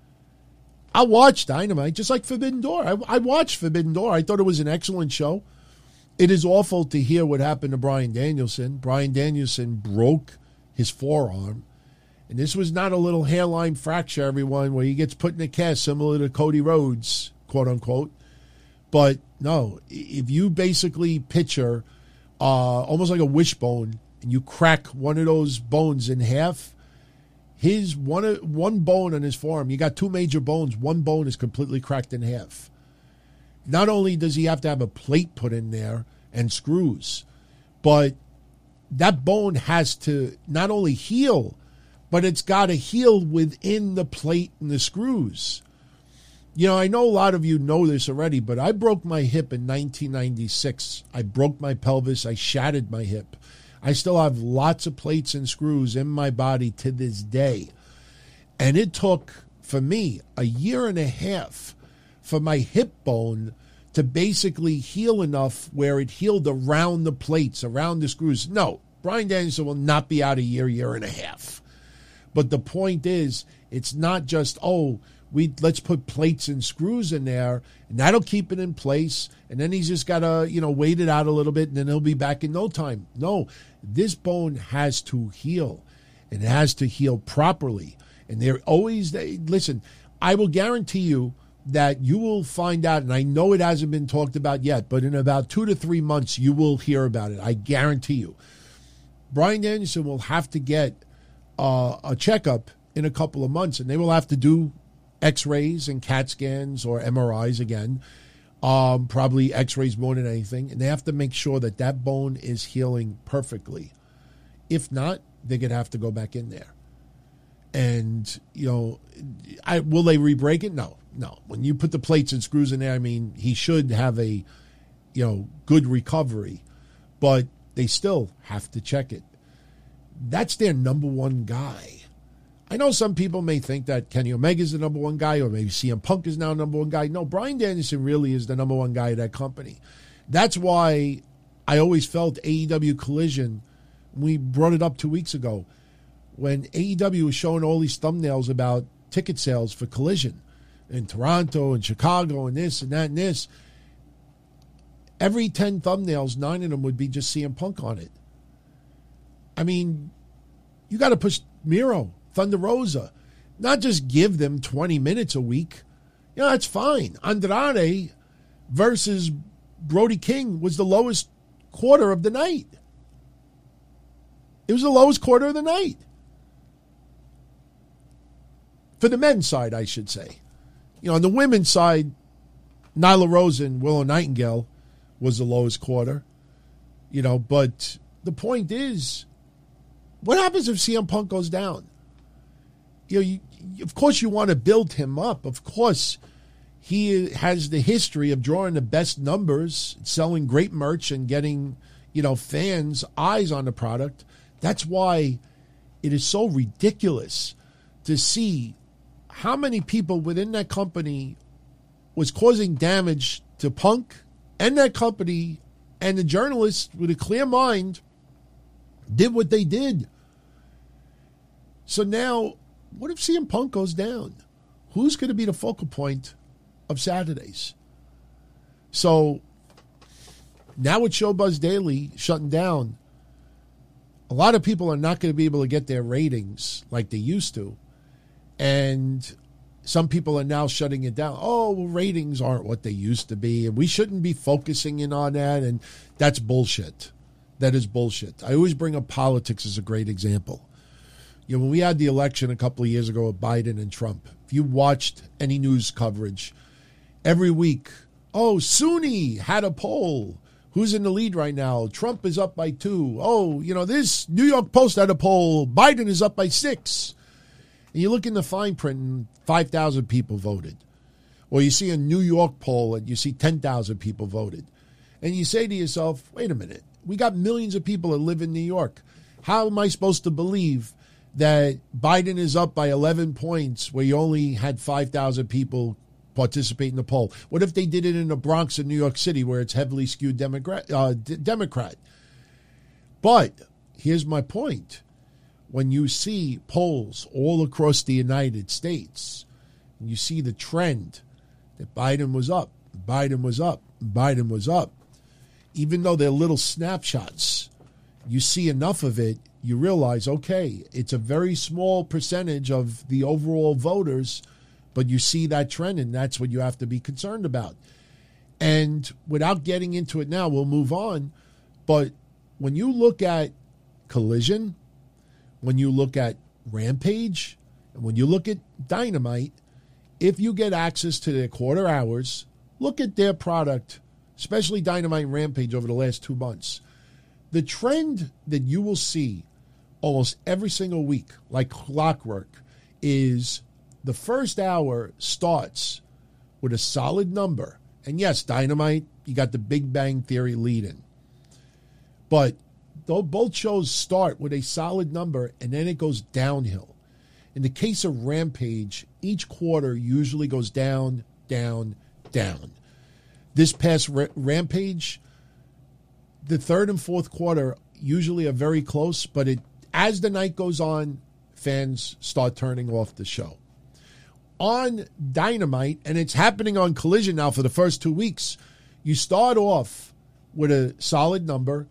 I watched Dynamite just like Forbidden Door. I, I watched Forbidden Door. I thought it was an excellent show. It is awful to hear what happened to Bryan Danielson. Bryan Danielson broke his forearm. And this was not a little hairline fracture, everyone, where he gets put in a cast similar to Cody Rhodes, quote unquote. But no, if you basically picture uh, almost like a wishbone and you crack one of those bones in half, his one one bone on his forearm, you got two major bones, one bone is completely cracked in half. Not only does he have to have a plate put in there and screws, but that bone has to not only heal, but it's got to heal within the plate and the screws. You know, I know a lot of you know this already, but I broke my hip in nineteen ninety-six. I broke my pelvis. I shattered my hip. I still have lots of plates and screws in my body to this day. And it took, for me, a year and a half for my hip bone to basically heal enough where it healed around the plates, around the screws. No, Bryan Danielson will not be out a year, year and a half. But the point is, it's not just, oh, we let's put plates and screws in there, and that'll keep it in place, and then he's just got to, you know, wait it out a little bit, and then he'll be back in no time. No, this bone has to heal, and it has to heal properly. And they're always, they, listen, I will guarantee you that you will find out, and I know it hasn't been talked about yet, but in about two to three months, you will hear about it. I guarantee you. Bryan Danielson will have to get uh, a checkup in a couple of months, and they will have to do X-rays and CAT scans or M R Is again, um, probably X-rays more than anything, and they have to make sure that that bone is healing perfectly. If not, they're going to have to go back in there. And, you know, I, will they re-break it? No, no. When you put the plates and screws in there, I mean, he should have a, you know, good recovery, but they still have to check it. That's their number one guy. I know some people may think that Kenny Omega is the number one guy, or maybe C M Punk is now number one guy. No, Bryan Danielson really is the number one guy of that company. That's why I always felt A E W Collision, we brought it up two weeks ago, when A E W was showing all these thumbnails about ticket sales for Collision in Toronto and Chicago and this and that and this. Every ten thumbnails, nine of them would be just C M Punk on it. I mean, you got to push Miro, Thunder Rosa, not just give them twenty minutes a week. You know, that's fine. Andrade versus Brody King was the lowest quarter of the night. It was the lowest quarter of the night. For the men's side, I should say. You know, on the women's side, Nyla Rose and Willow Nightingale was the lowest quarter. You know, but the point is, what happens if C M Punk goes down? You know, you, of course you want to build him up. Of course, he has the history of drawing the best numbers, selling great merch, and getting, you know, fans' eyes on the product. That's why it is so ridiculous to see how many people within that company was causing damage to Punk and that company, and the journalists with a clear mind did what they did. So now, what if C M Punk goes down? Who's going to be the focal point of Saturdays? So now with Showbuzz Daily shutting down, a lot of people are not going to be able to get their ratings like they used to. And some people are now shutting it down. Oh, well, ratings aren't what they used to be, and we shouldn't be focusing in on that. And that's bullshit. That is bullshit. I always bring up politics as a great example. You know, when we had the election a couple of years ago of Biden and Trump, if you watched any news coverage, every week, oh, SUNY had a poll. Who's in the lead right now? Trump is up by two. Oh, you know, this New York Post had a poll. Biden is up by six. And you look in the fine print and five thousand people voted. Or you see a New York poll and you see ten thousand people voted. And you say to yourself, wait a minute, we got millions of people that live in New York. How am I supposed to believe that Biden is up by eleven points where you only had five thousand people participate in the poll? What if they did it in the Bronx in New York City where it's heavily skewed Democrat? Uh, D- Democrat? But here's my point. When you see polls all across the United States, and you see the trend that Biden was up, Biden was up, Biden was up, even though they're little snapshots, you see enough of it, you realize, okay, it's a very small percentage of the overall voters, but you see that trend, and that's what you have to be concerned about. And without getting into it now, we'll move on. But when you look at Collision, when you look at Rampage, and when you look at Dynamite, if you get access to their quarter hours, look at their product, especially Dynamite and Rampage over the last two months. The trend that you will see almost every single week, like clockwork, is the first hour starts with a solid number. And yes, Dynamite, you got the Big Bang Theory lead-in. But though both shows start with a solid number and then it goes downhill. In the case of Rampage, each quarter usually goes down, down, down. This past R- Rampage, the third and fourth quarter usually are very close, but it as the night goes on, fans start turning off the show. On Dynamite, and it's happening on Collision now for the first two weeks, you start off with a solid number,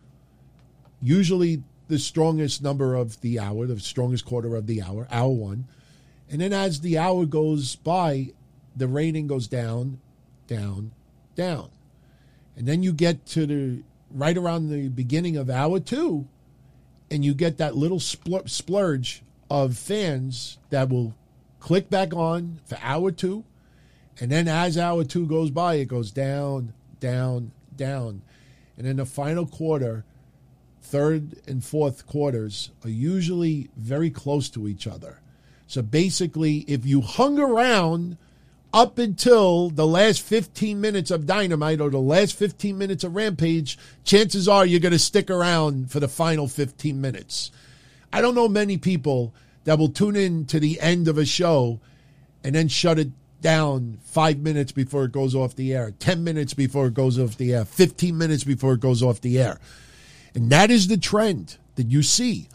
usually the strongest number of the hour, the strongest quarter of the hour, hour one. And then as the hour goes by, the rating goes down, down, down. And then you get to the right around the beginning of hour two, and you get that little spl- splurge of fans that will click back on for hour two. And then as hour two goes by, it goes down, down, down. And in the final quarter, third and fourth quarters are usually very close to each other. So basically, if you hung around up until the last fifteen minutes of Dynamite or the last fifteen minutes of Rampage, chances are you're going to stick around for the final fifteen minutes. I don't know many people that will tune in to the end of a show and then shut it down five minutes before it goes off the air, ten minutes before it goes off the air, fifteen minutes before it goes off the air. And that is the trend that you see.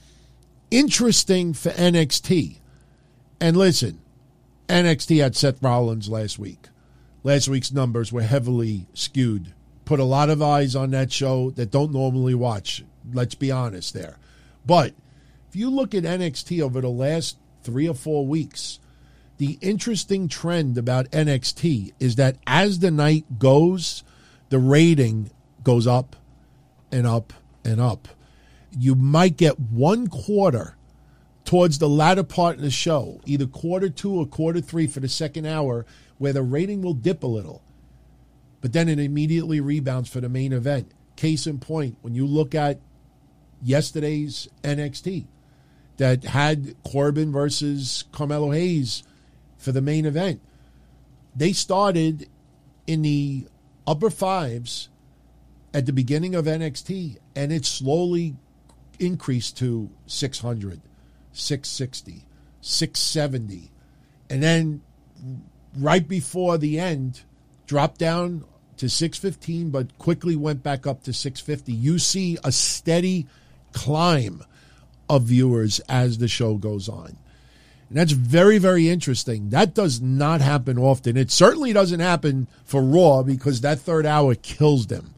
Interesting for N X T. And listen, N X T had Seth Rollins last week. Last week's numbers were heavily skewed. Put a lot of eyes on that show that don't normally watch. Let's be honest there. But if you look at N X T over the last three or four weeks, the interesting trend about N X T is that as the night goes, the rating goes up and up and up. You might get one quarter towards the latter part of the show, either quarter two or quarter three for the second hour, where the rating will dip a little. But then it immediately rebounds for the main event. Case in point, when you look at yesterday's N X T that had Corbin versus Carmelo Hayes for the main event, they started in the upper fives at the beginning of N X T, and it slowly increased to six hundred, six sixty, six seventy, and then right before the end, dropped down to six fifteen, but quickly went back up to six fifty. You see a steady climb of viewers as the show goes on. And that's very, very interesting. That does not happen often. It certainly doesn't happen for Raw because that third hour kills them.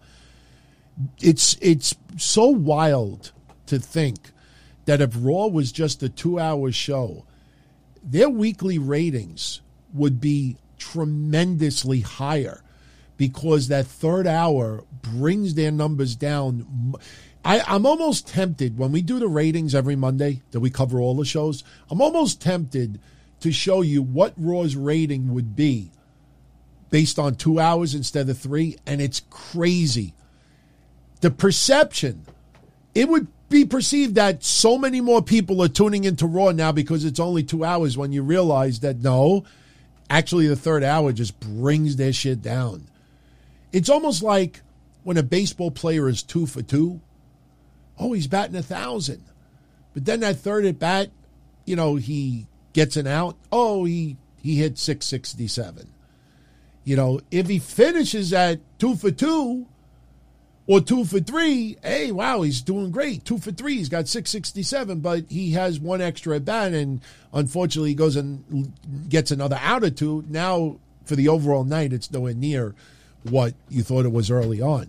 It's it's so wild to think that if Raw was just a two-hour show, their weekly ratings would be tremendously higher because that third hour brings their numbers down. I, I'm almost tempted, when we do the ratings every Monday that we cover all the shows, I'm almost tempted to show you what Raw's rating would be based on two hours instead of three, and it's crazy. The perception, it would be perceived that so many more people are tuning into Raw now because it's only two hours when you realize that no, actually the third hour just brings their shit down. It's almost like when a baseball player is two for two. Oh, he's batting a thousand. But then that third at bat, you know, he gets an out. Oh, he, he hit six sixty-seven. You know, if he finishes at two for two, or two for three, hey, wow, he's doing great. Two for three, he's got six sixty-seven, but he has one extra at bat, and unfortunately he goes and gets another out or two. Now, for the overall night, it's nowhere near what you thought it was early on.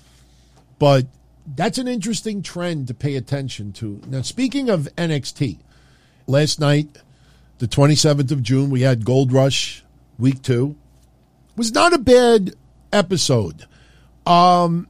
But that's an interesting trend to pay attention to. Now, speaking of N X T, last night, the twenty-seventh of June, we had Gold Rush Week two. It was not a bad episode. Um...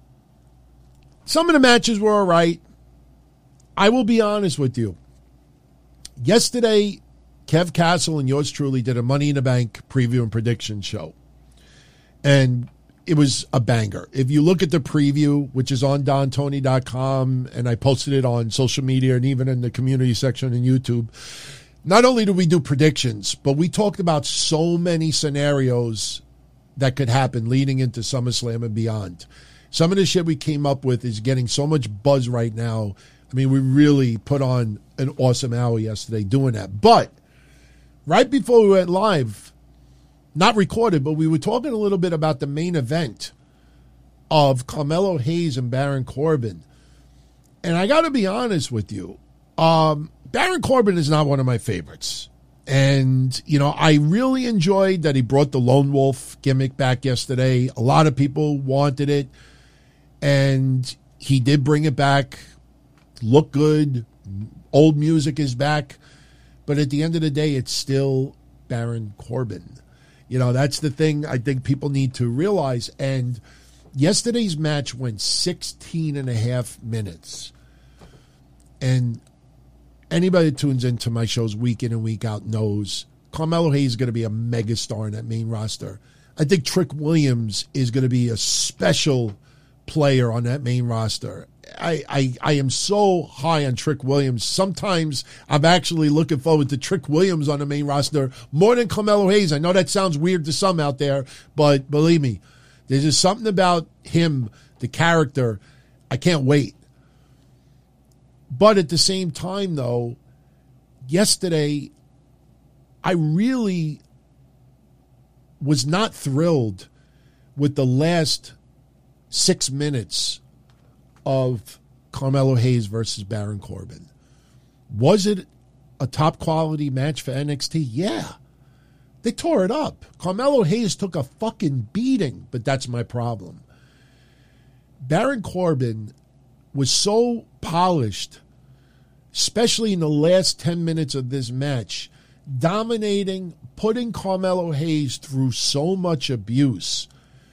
Some of the matches were all right. I will be honest with you. Yesterday, Kev Castle and yours truly did a Money in the Bank preview and prediction show. And it was a banger. If you look at the preview, which is on don tony dot com, and I posted it on social media and even in the community section on YouTube, not only did we do predictions, but we talked about so many scenarios that could happen leading into SummerSlam and beyond. Some of the shit we came up with is getting so much buzz right now. I mean, we really put on an awesome hour yesterday doing that. But right before we went live, not recorded, but we were talking a little bit about the main event of Carmelo Hayes and Baron Corbin. And I got to be honest with you, um, Baron Corbin is not one of my favorites. And, you know, I really enjoyed that he brought the Lone Wolf gimmick back yesterday. A lot of people wanted it. And he did bring it back. Look good. Old music is back. But at the end of the day, it's still Baron Corbin. You know, that's the thing I think people need to realize. And yesterday's match went sixteen and a half minutes. And anybody that tunes into my shows week in and week out knows Carmelo Hayes is going to be a megastar in that main roster. I think Trick Williams is going to be a special player on that main roster. I, I, I am so high on Trick Williams. Sometimes I'm actually looking forward to Trick Williams on the main roster more than Carmelo Hayes. I know that sounds weird to some out there, but believe me, there's just something about him, the character. I can't wait. But at the same time, though, yesterday, I really was not thrilled with the last six minutes of Carmelo Hayes versus Baron Corbin. Was it a top quality match for N X T? Yeah. They tore it up. Carmelo Hayes took a fucking beating, but that's my problem. Baron Corbin was so polished, especially in the last ten minutes of this match, dominating, putting Carmelo Hayes through so much abuse.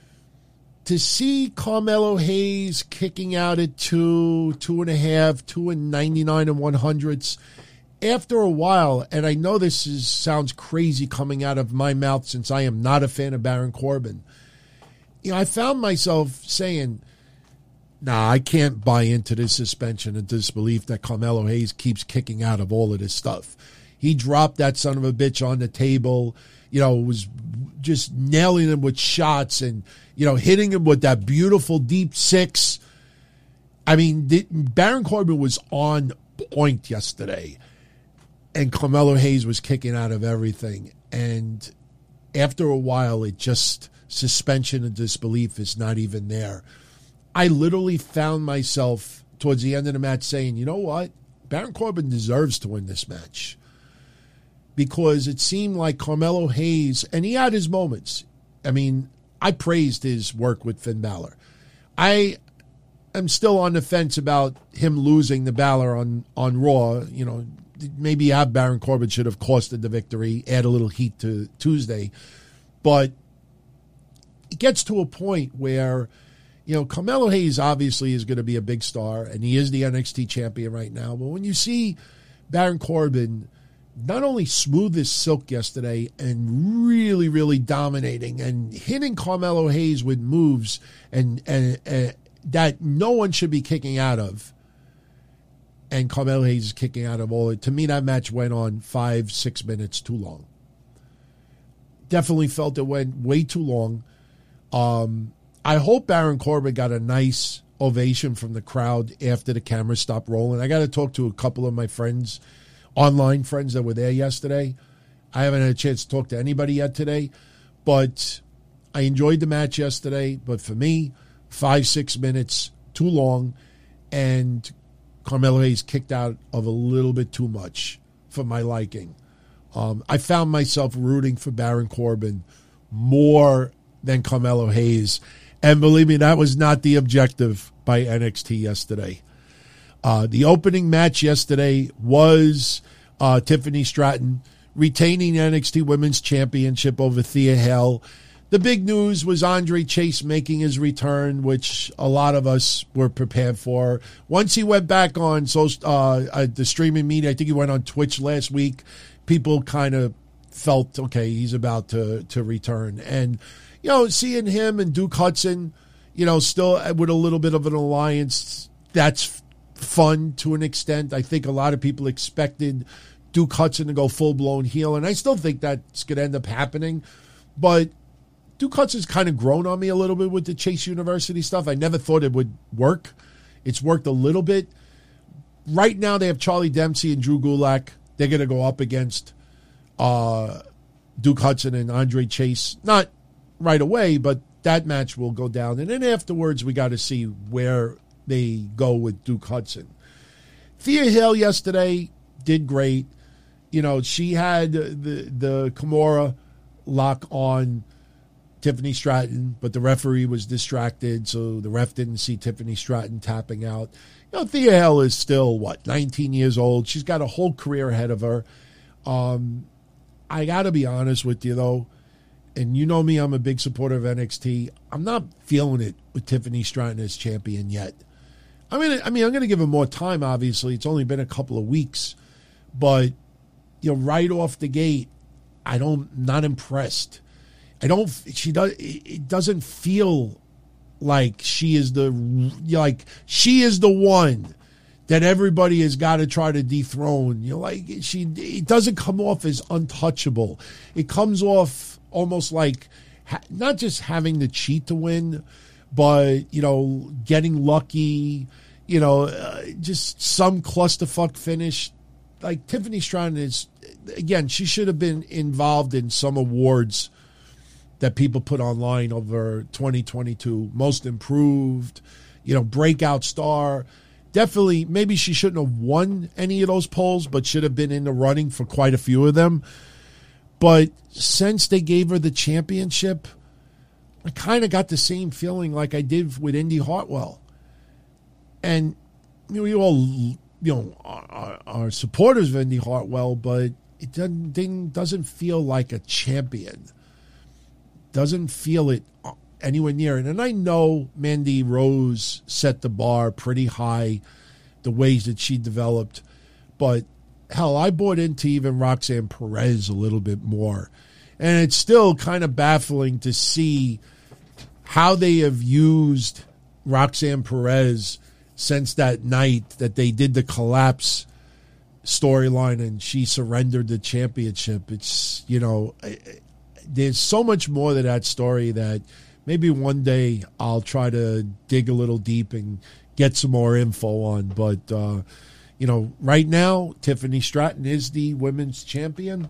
To see Carmelo Hayes kicking out at two, two and a half, two and ninety-nine and one hundredths, after a while, and I know this is sounds crazy coming out of my mouth since I am not a fan of Baron Corbin, you know, I found myself saying, nah, I can't buy into this suspension of disbelief that Carmelo Hayes keeps kicking out of all of this stuff. He dropped that son of a bitch on the table, you know, was just nailing him with shots and, you know, hitting him with that beautiful deep six. I mean, the, Baron Corbin was on point yesterday, and Carmelo Hayes was kicking out of everything. And after a while, it just, suspension of disbelief is not even there. I literally found myself towards the end of the match saying, you know what? Baron Corbin deserves to win this match. Because it seemed like Carmelo Hayes, and he had his moments. I mean, I praised his work with Finn Balor. I am still on the fence about him losing the Balor on, on Raw. You know, maybe have Baron Corbin should have costed the victory, add a little heat to Tuesday. But it gets to a point where, you know, Carmelo Hayes obviously is going to be a big star, and he is the N X T champion right now. But when you see Baron Corbin not only smooth as silk yesterday and really, really dominating and hitting Carmelo Hayes with moves and, and, and that no one should be kicking out of, and Carmelo Hayes is kicking out of all it. To me, that match went on five, six minutes too long. Definitely felt it went way too long. Um, I hope Baron Corbin got a nice ovation from the crowd after the camera stopped rolling. I got to talk to a couple of my friends, online friends that were there yesterday. I haven't had a chance to talk to anybody yet today, but I enjoyed the match yesterday. But for me, five, six minutes too long, and Carmelo Hayes kicked out of a little bit too much for my liking. Um, I found myself rooting for Baron Corbin more than Carmelo Hayes. And believe me, that was not the objective by N X T yesterday. Uh, the opening match yesterday was uh, Tiffany Stratton retaining the N X T Women's Championship over Thea Hale. The big news was Andre Chase making his return, which a lot of us were prepared for. Once he went back on social, uh, uh, the streaming media, I think he went on Twitch last week, people kind of felt, okay, he's about to, to return. And, you know, seeing him and Duke Hudson, you know, still with a little bit of an alliance, that's fun to an extent. I think a lot of people expected Duke Hudson to go full-blown heel, and I still think that's going to end up happening. But Duke Hudson's kind of grown on me a little bit with the Chase University stuff. I never thought it would work. It's worked a little bit. Right now they have Charlie Dempsey and Drew Gulak. They're going to go up against uh, Duke Hudson and Andre Chase. Not right away, but that match will go down. And then afterwards we got to see where they go with Duke Hudson. Thea Hale yesterday did great. You know, she had the the Kimura lock on Tiffany Stratton, but the referee was distracted, so the ref didn't see Tiffany Stratton tapping out. You know, Thea Hale is still, what, nineteen years old. She's got a whole career ahead of her. Um, I got to be honest with you, though, and you know me, I'm a big supporter of N X T. I'm not feeling it with Tiffany Stratton as champion yet. I mean, I mean, I'm going to give her more time, obviously. It's only been a couple of weeks. But, you know, right off the gate, I don't, not impressed. I don't, she does, it doesn't feel like she is the, like, she is the one that everybody has got to try to dethrone. You know, like, she, it doesn't come off as untouchable. It comes off almost like ha- not just having to cheat to win, but, you know, getting lucky, you know, uh, just some clusterfuck finish. Like, Tiffany Stratton is, again, she should have been involved in some awards that people put online over twenty twenty-two. Most improved, you know, breakout star. Definitely, maybe she shouldn't have won any of those polls, but should have been in the running for quite a few of them. But since they gave her the championship, I kind of got the same feeling like I did with Indy Hartwell. And you know, we all, you know, are, are supporters of Indy Hartwell, but it doesn't, doesn't feel like a champion. Doesn't feel it anywhere near it. And I know Mandy Rose set the bar pretty high, the ways that she developed. But, hell, I bought into even Roxanne Perez a little bit more. And it's still kind of baffling to see how they have used Roxanne Perez since that night that they did the collapse storyline and she surrendered the championship. It's, you know, there's so much more to that story that maybe one day I'll try to dig a little deep and get some more info on. But, uh, you know, right now, Tiffany Stratton is the women's champion.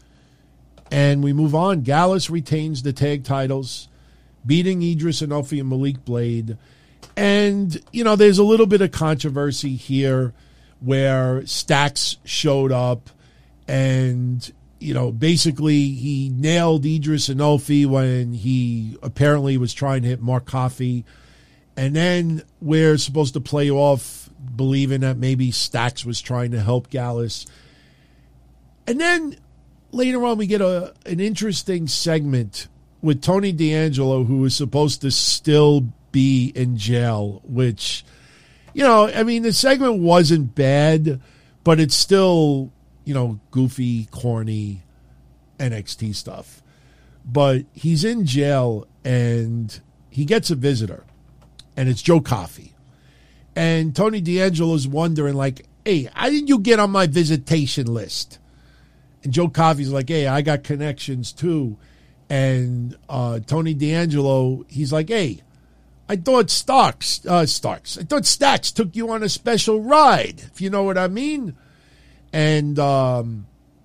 And we move on. Gallus retains the tag titles, beating Idris Enofi and Malik Blade. And, you know, there's a little bit of controversy here where Stax showed up and, you know, basically he nailed Idris Enofi when he apparently was trying to hit Mark Coffey. And then we're supposed to play off believing that maybe Stax was trying to help Gallus. And then later on we get a an interesting segment with Tony D'Angelo, who was supposed to still be in jail, which, you know, I mean, the segment wasn't bad, but it's still, you know, goofy, corny N X T stuff. But he's in jail and he gets a visitor, and it's Joe Coffey. And Tony D'Angelo's wondering, like, hey, how did you get on my visitation list? And Joe Coffey's like, hey, I got connections too. And uh, Tony D'Angelo, he's like, hey, I thought Starks, uh, Starks, I thought Stax took you on a special ride, if you know what I mean. And um,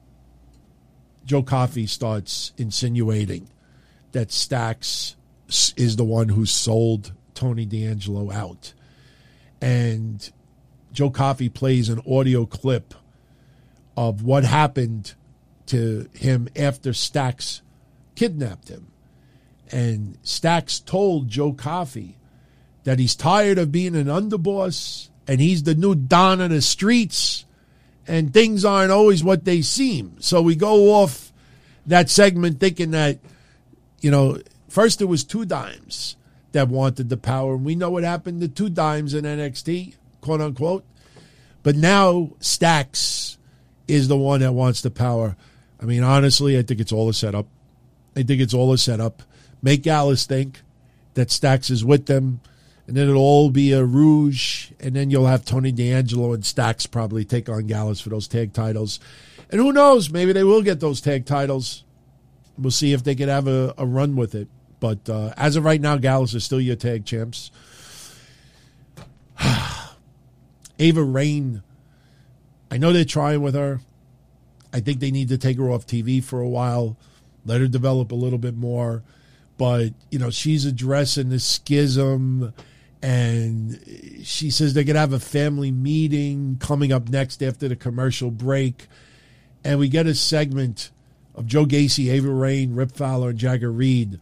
Joe Coffey starts insinuating that Stax is the one who sold Tony D'Angelo out. And Joe Coffey plays an audio clip of what happened to him after Stax kidnapped him. And Stax told Joe Coffey that he's tired of being an underboss and he's the new Don of the streets and things aren't always what they seem. So we go off that segment thinking that, you know, first it was Two Dimes that wanted the power, and we know what happened to Two Dimes in N X T, quote unquote. But now Stax is the one that wants the power. I mean, honestly, I think it's all a setup. I think it's all a setup make Gallus think that Stacks is with them, and then it'll all be a rouge, and then you'll have Tony D'Angelo and Stacks probably take on Gallus for those tag titles. And who knows, maybe they will get those tag titles. We'll see if they can have a, a run with it. But uh, as of right now, Gallus is still your tag champs. Ava Raine, I know they're trying with her. I think they need to take her off T V for a while, let her develop a little bit more. But, you know, she's addressing the schism, and she says they're going to have a family meeting coming up next after the commercial break. And we get a segment of Joe Gacy, Ava Raine, Rip Fowler, and Jagger Reed.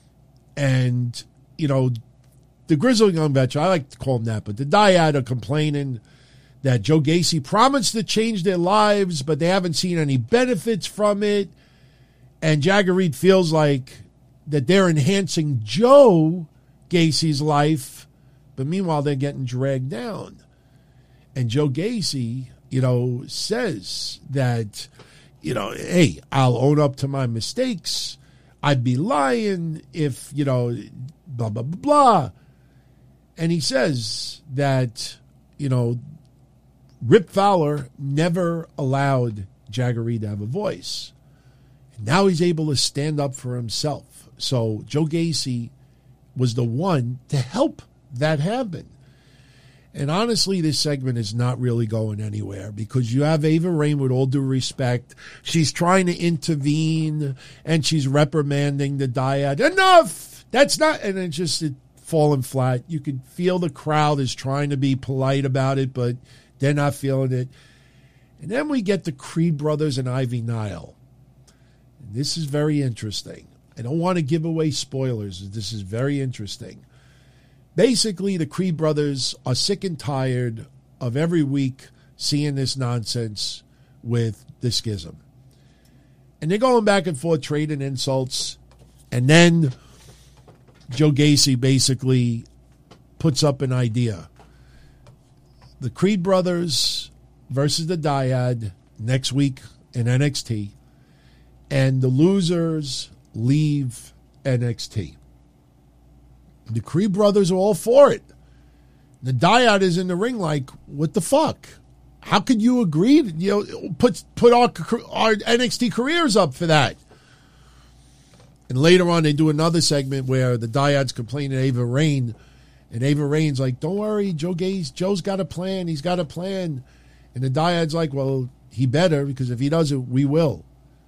And, you know, the Grizzled Young Veteran, I like to call them that, but the Dyad are complaining that Joe Gacy promised to change their lives, but they haven't seen any benefits from it. And Jagger Reed feels like that they're enhancing Joe Gacy's life, but meanwhile they're getting dragged down. And Joe Gacy, you know, says that, you know, hey, I'll own up to my mistakes. I'd be lying if, you know, blah, blah, blah, blah. And he says that, you know, Rip Fowler never allowed Jagger Reed to have a voice. And now he's able to stand up for himself. So Joe Gacy was the one to help that happen. And honestly, this segment is not really going anywhere because you have Ava Raine, with all due respect. She's trying to intervene and she's reprimanding the Dyad. Enough! That's not, and it's just it, falling flat. You can feel the crowd is trying to be polite about it, but they're not feeling it. And then we get the Creed brothers and Ivy Nile. And this is very interesting. I don't want to give away spoilers. This is very interesting. Basically, the Creed brothers are sick and tired of every week seeing this nonsense with the schism. And they're going back and forth, trading insults. And then Joe Gacy basically puts up an idea. The Creed brothers versus the Dyad next week in N X T. And the losers leave N X T. The Creed brothers are all for it. The Dyad is in the ring like, what the fuck? How could you agree to, you know, put put our, our N X T careers up for that? And later on, they do another segment where the Dyad's complaining to Ava Raine, and Ava Raine's like, don't worry, Joe Gacy, Joe's got a plan, he's got a plan. And the Dyad's like, well, he better, because if he doesn't, we will.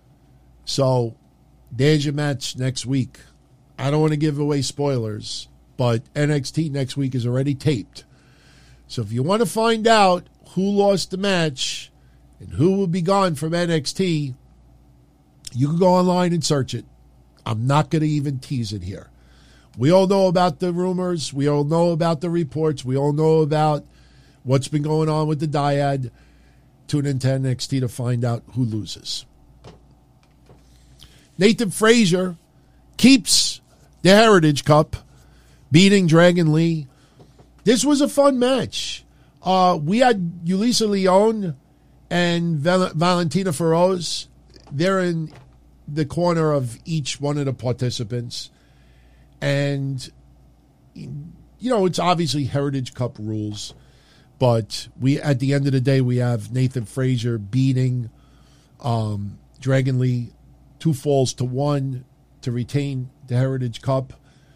So there's your match next week. I don't want to give away spoilers, but N X T next week is already taped. So if you want to find out who lost the match and who will be gone from N X T, you can go online and search it. I'm not going to even tease it here. We all know about the rumors. We all know about the reports. We all know about what's been going on with the Dyad. Tune into N X T to find out who loses. Nathan Frazier keeps the Heritage Cup, beating Dragon Lee. This was a fun match. Uh, we had Yulisa Leone and Val- Valentina Feroz. They're in the corner of each one of the participants. And, you know, it's obviously Heritage Cup rules. But we, at the end of the day, we have Nathan Frazier beating um, Dragon Lee two falls to one to retain the Heritage Cup.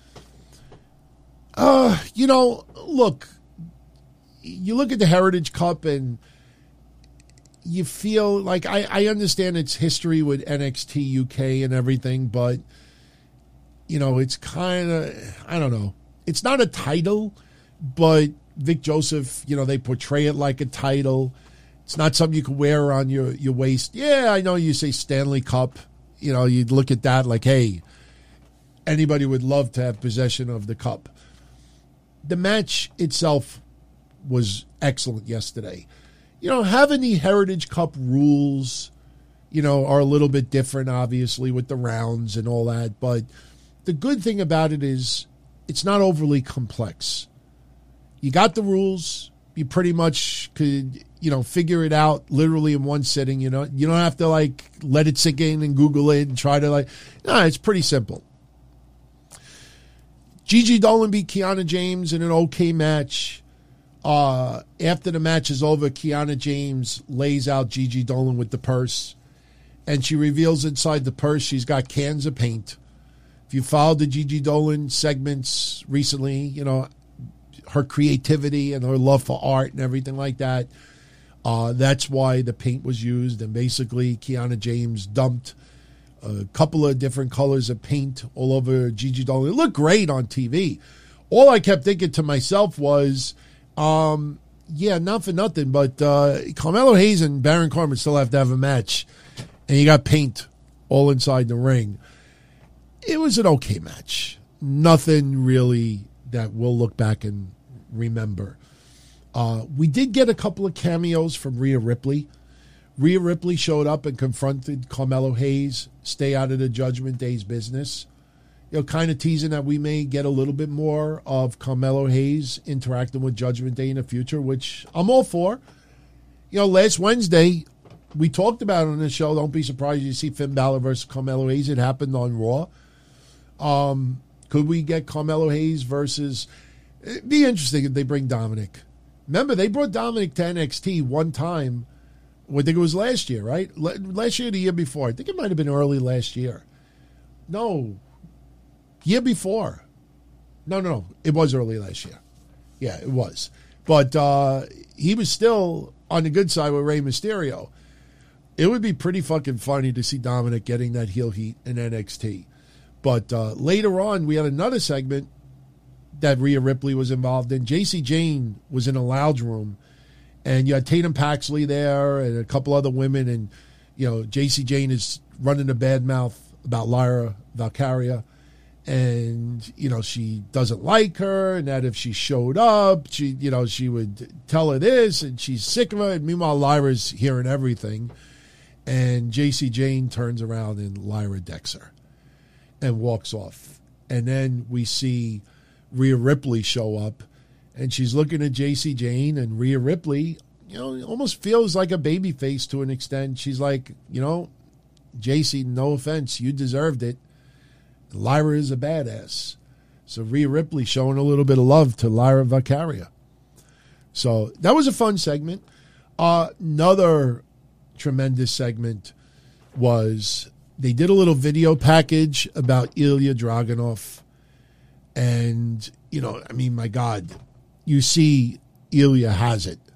Uh, you know, look, you look at the Heritage Cup and you feel like, I, I understand its history with N X T U K and everything, but, you know, it's kind of, I don't know. It's not a title, but Vic Joseph, you know, they portray it like a title. It's not something you can wear on your, your waist. Yeah, I know you say Stanley Cup. You know, you'd look at that like, hey, anybody would love to have possession of the cup. The match itself was excellent yesterday. You know, having the Heritage Cup rules, you know, are a little bit different, obviously, with the rounds and all that. But the good thing about it is it's not overly complex. You got the rules. You pretty much could, you know, figure it out literally in one sitting. You know, you don't have to, like, let it sink in and Google it and try to, like, no, it's pretty simple. Gigi Dolan beat Kiana James in an okay match. Uh, after the match is over, Kiana James lays out Gigi Dolan with the purse, and she reveals inside the purse she's got cans of paint. If you followed the Gigi Dolan segments recently, you know, her creativity and her love for art and everything like that, uh, that's why the paint was used. And basically, Kiana James dumped a couple of different colors of paint all over Gigi Dolan. It looked great on T V. All I kept thinking to myself was, um, yeah, not for nothing, but uh, Carmelo Hayes and Baron Corbin still have to have a match. And you got paint all inside the ring. It was an okay match. Nothing really that we'll look back and remember. Uh, we did get a couple of cameos from Rhea Ripley. Rhea Ripley showed up and confronted Carmelo Hayes, stay out of the Judgment Day's business. You know, kind of teasing that we may get a little bit more of Carmelo Hayes interacting with Judgment Day in the future, which I'm all for. You know, last Wednesday, we talked about it on the show. Don't be surprised you see Finn Balor versus Carmelo Hayes. It happened on Raw. Um, could we get Carmelo Hayes versus... It'd be interesting if they bring Dominic. Remember, they brought Dominic to N X T one time. I think it was last year, right? Last year or the year before. I think it might have been early last year. No. Year before. No, no, no. It was early last year. Yeah, it was. But uh, he was still on the good side with Rey Mysterio. It would be pretty fucking funny to see Dominic getting that heel heat in N X T. But uh, later on, we had another segment that Rhea Ripley was involved in. J C Jane was in a lounge room, and you had Tatum Paxley there and a couple other women, and, you know, J C Jane is running a bad mouth about Lyra Valkyria, and, you know, she doesn't like her, and that if she showed up, she, you know, she would tell her this, and she's sick of her, and meanwhile, Lyra's hearing everything, and J C Jane turns around and Lyra decks her and walks off. And then we see Rhea Ripley show up, and she's looking at J C Jane, and Rhea Ripley, you know, almost feels like a baby face to an extent. She's like, you know, J C, no offense, you deserved it. Lyra is a badass. So Rhea Ripley showing a little bit of love to Lyra Valkyria. So that was a fun segment. Uh, another tremendous segment was they did a little video package about Ilya Dragunov. And, you know, I mean, my God, you see Ilya has it.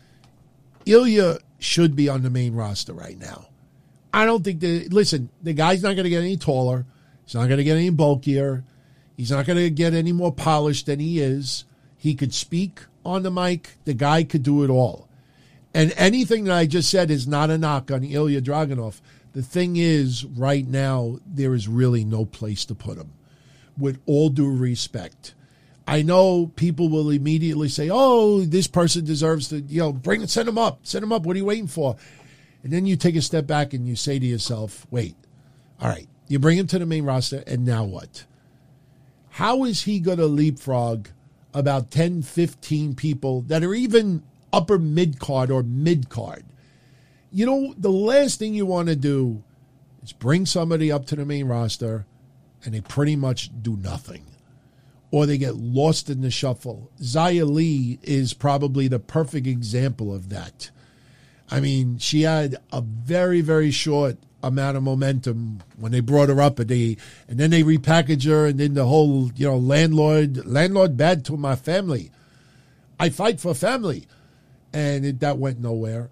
Ilya should be on the main roster right now. I don't think that, listen, the guy's not going to get any taller. He's not going to get any bulkier. He's not going to get any more polished than he is. He could speak on the mic. The guy could do it all. And anything that I just said is not a knock on Ilya Dragunov. The thing is, right now, there is really no place to put him. With all due respect, I know people will immediately say, oh, this person deserves to, you know, bring, send him up, send him up. What are you waiting for? And then you take a step back and you say to yourself, wait, all right, you bring him to the main roster, and now what? How is he going to leapfrog about ten, fifteen people that are even upper mid-card or mid-card? You know, the last thing you want to do is bring somebody up to the main roster and they pretty much do nothing, or they get lost in the shuffle. Xia Li is probably the perfect example of that. I mean, she had a very, very short amount of momentum when they brought her up, and they and then they repackaged her, and then the whole, you know, landlord, landlord bad to my family. I fight for family, and it, that went nowhere.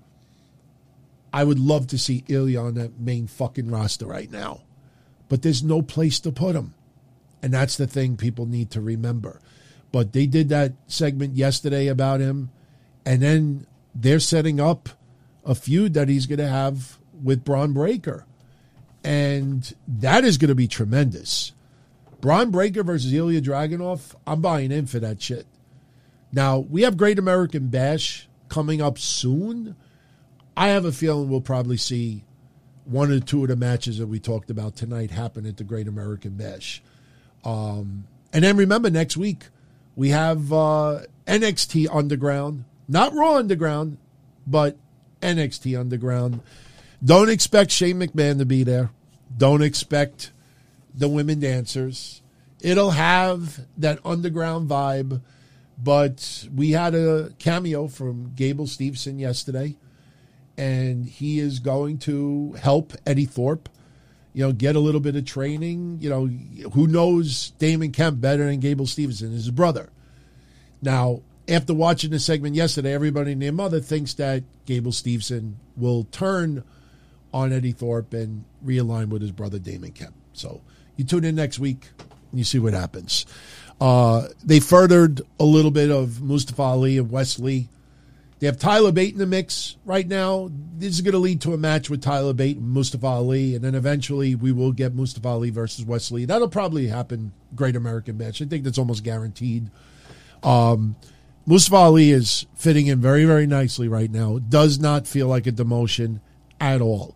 I would love to see Ilya on that main fucking roster right now. But there's no place to put him. And that's the thing people need to remember. But they did that segment yesterday about him. And then they're setting up a feud that he's going to have with Braun Breaker. And that is going to be tremendous. Braun Breaker versus Ilya Dragunov, I'm buying in for that shit. Now, we have Great American Bash coming up soon. I have a feeling we'll probably see one or two of the matches that we talked about tonight happen at the Great American Bash. Um, and then remember, next week, we have uh, N X T Underground. Not Raw Underground, but N X T Underground. Don't expect Shane McMahon to be there. Don't expect the women dancers. It'll have that underground vibe, but we had a cameo from Gable Steveson yesterday, and he is going to help Eddie Thorpe, you know, get a little bit of training. You know, who knows Damon Kemp better than Gable Steveson, his brother. Now, after watching the segment yesterday, everybody and their mother thinks that Gable Steveson will turn on Eddie Thorpe and realign with his brother Damon Kemp. So you tune in next week and you see what happens. Uh, they furthered a little bit of Mustafa Ali and Wesley. They have Tyler Bate in the mix right now. This is going to lead to a match with Tyler Bate and Mustafa Ali, and then eventually we will get Mustafa Ali versus Wesley. That'll probably happen, Great American Match. I think that's almost guaranteed. Um, Mustafa Ali is fitting in very, very nicely right now. Does not feel like a demotion at all.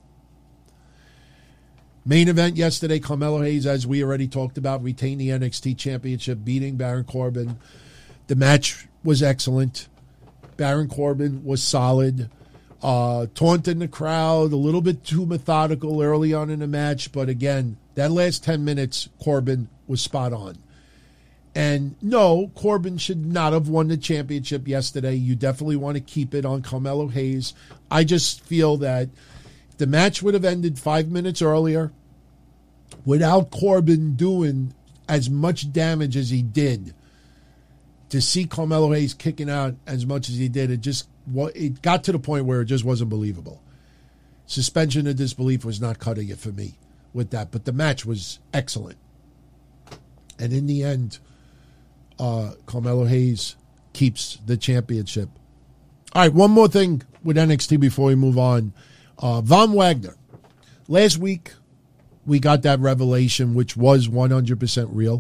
Main event yesterday, Carmelo Hayes, as we already talked about, retained the N X T Championship, beating Baron Corbin. The match was excellent. Baron Corbin was solid. Uh, taunting the crowd, a little bit too methodical early on in the match. But again, that last ten minutes, Corbin was spot on. And no, Corbin should not have won the championship yesterday. You definitely want to keep it on Carmelo Hayes. I just feel that the match would have ended five minutes earlier without Corbin doing as much damage as he did. To see Carmelo Hayes kicking out as much as he did, it just it got to the point where it just wasn't believable. Suspension of disbelief was not cutting it for me with that, but the match was excellent. And in the end, uh, Carmelo Hayes keeps the championship. All right, one more thing with N X T before we move on. Uh, Von Wagner. Last week, we got that revelation, which was one hundred percent real.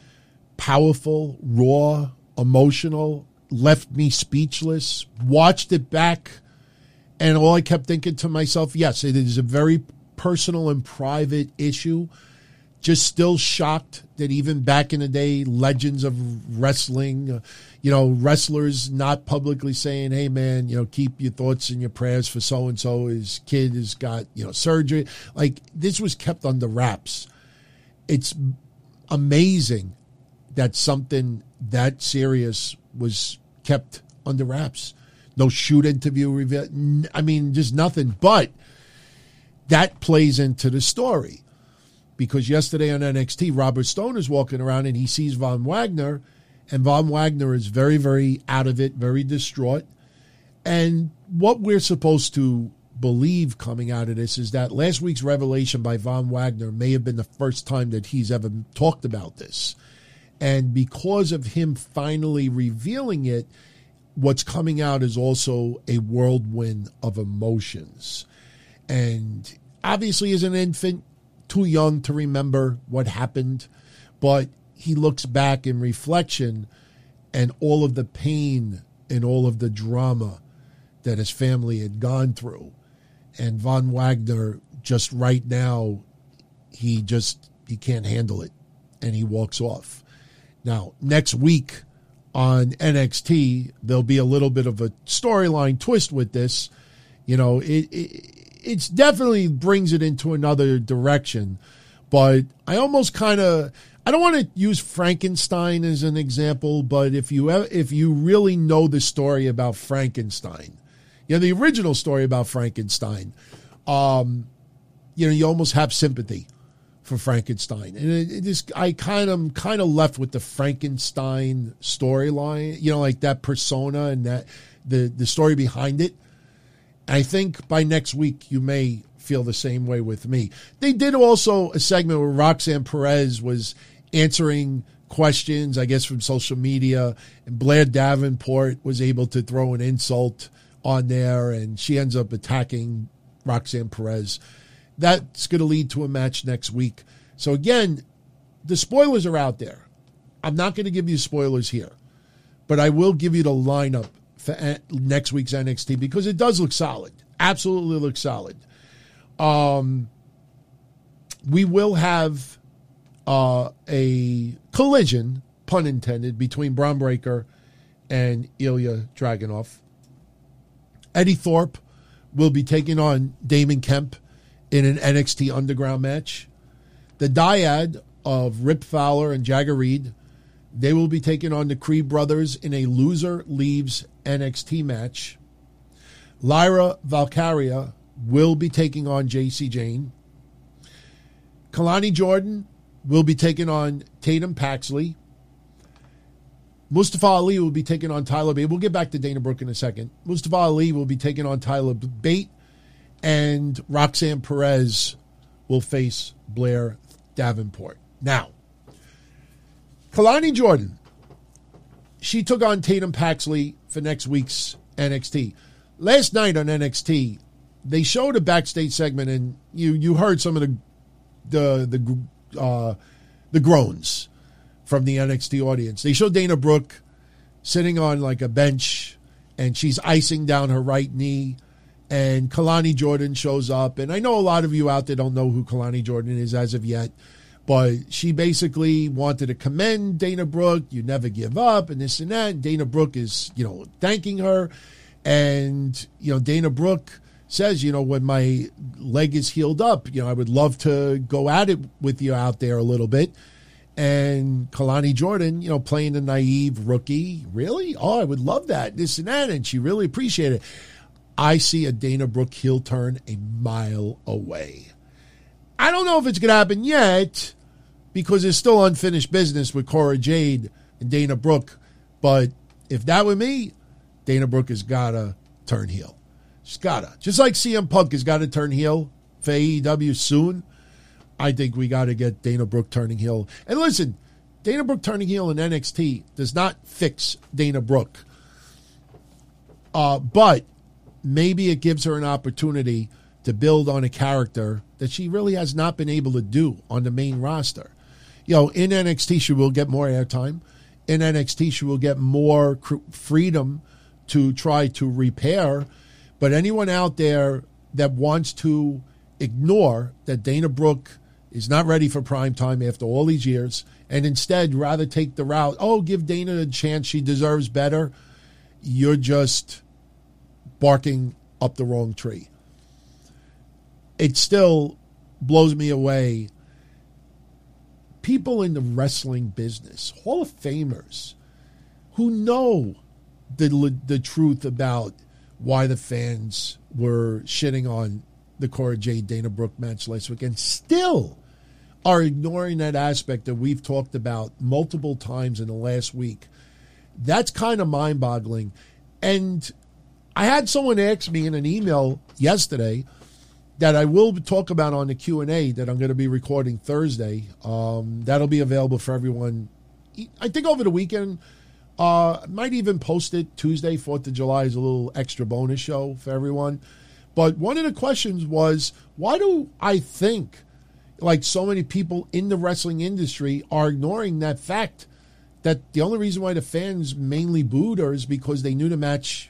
Powerful, raw, emotional, left me speechless. Watched it back, and all I kept thinking to myself, yes, it is a very personal and private issue. Just still shocked that even back in the day, legends of wrestling, uh, you know, wrestlers not publicly saying, hey, man, you know, keep your thoughts and your prayers for so-and-so. His kid has got, you know, surgery. Like, this was kept under wraps. It's amazing that something that serious was kept under wraps. No shoot interview reveal. I mean, just nothing. But that plays into the story. Because yesterday on N X T, Robert Stone is walking around and he sees Von Wagner, and Von Wagner is very, very out of it, very distraught. And what we're supposed to believe coming out of this is that last week's revelation by Von Wagner may have been the first time that he's ever talked about this. And because of him finally revealing it, what's coming out is also a whirlwind of emotions. And obviously as an infant, too young to remember what happened, but he looks back in reflection and all of the pain and all of the drama that his family had gone through. And Von Wagner, just right now, he just, he can't handle it, and he walks off. Now, next week on N X T, there'll be a little bit of a storyline twist with this. You know, it, it It definitely brings it into another direction, but I almost kind of, I don't want to use Frankenstein as an example, but if you if you really know the story about Frankenstein, you know, the original story about Frankenstein, um, you know, you almost have sympathy for Frankenstein. And it, it just, I kind of kind of left with the Frankenstein storyline, you know, like that persona and that the the story behind it. I think by next week, you may feel the same way with me. They did also a segment where Roxanne Perez was answering questions, I guess, from social media, and Blair Davenport was able to throw an insult on there, and she ends up attacking Roxanne Perez. That's going to lead to a match next week. So again, the spoilers are out there. I'm not going to give you spoilers here, but I will give you the lineup for next week's N X T because it does look solid. Absolutely looks solid. Um, we will have uh, a collision, pun intended, between Bron Breakker and Ilya Dragunov. Eddie Thorpe will be taking on Damon Kemp in an N X T Underground match. The dyad of Rip Fowler and Jagger Reed. They will be taking on the Creed brothers in a loser leaves N X T match. Lyra Valkyria will be taking on J C Jane. Kalani Jordan will be taking on Tatum Paxley. Mustafa Ali will be taking on Tyler Bate. We'll get back to Dana Brooke in a second. Mustafa Ali will be taking on Tyler Bate. And Roxanne Perez will face Blair Davenport. Now, Kalani Jordan, she took on Tatum Paxley for next week's N X T. Last night on N X T, they showed a backstage segment, and you you heard some of the the the uh, the groans from the N X T audience. They showed Dana Brooke sitting on like a bench, and she's icing down her right knee. And Kalani Jordan shows up. And I know a lot of you out there don't know who Kalani Jordan is as of yet. But she basically wanted to commend Dana Brooke. You never give up and this and that. And Dana Brooke is, you know, thanking her. And, you know, Dana Brooke says, you know, when my leg is healed up, you know, I would love to go at it with you out there a little bit. And Kalani Jordan, you know, playing the naive rookie. Really? Oh, I would love that. This and that. And she really appreciated it. I see a Dana Brooke heel turn a mile away. I don't know if it's going to happen yet because there's still unfinished business with Cora Jade and Dana Brooke. But if that were me, Dana Brooke has got to turn heel. She's got to. Just like C M Punk has got to turn heel for A E W soon, I think we got to get Dana Brooke turning heel. And listen, Dana Brooke turning heel in N X T does not fix Dana Brooke. Uh, but maybe it gives her an opportunity to build on a character that she really has not been able to do on the main roster. You know, in N X T, she will get more airtime. In N X T, she will get more freedom to try to repair. But anyone out there that wants to ignore that Dana Brooke is not ready for prime time after all these years and instead rather take the route, oh, give Dana a chance, she deserves better, you're just barking up the wrong tree. It still blows me away. People in the wrestling business, Hall of Famers, who know the the truth about why the fans were shitting on the Cora Jade Dana Brooke match last weekend, still are ignoring that aspect that we've talked about multiple times in the last week. That's kind of mind-boggling. And I had someone ask me in an email yesterday that I will talk about on the Q and A that I'm going to be recording Thursday. Um, that'll be available for everyone, I think, over the weekend. Uh, might even post it Tuesday, fourth of July, as a little extra bonus show for everyone. But one of the questions was, why do I think, like so many people in the wrestling industry, are ignoring that fact that the only reason why the fans mainly booed her is because they knew the match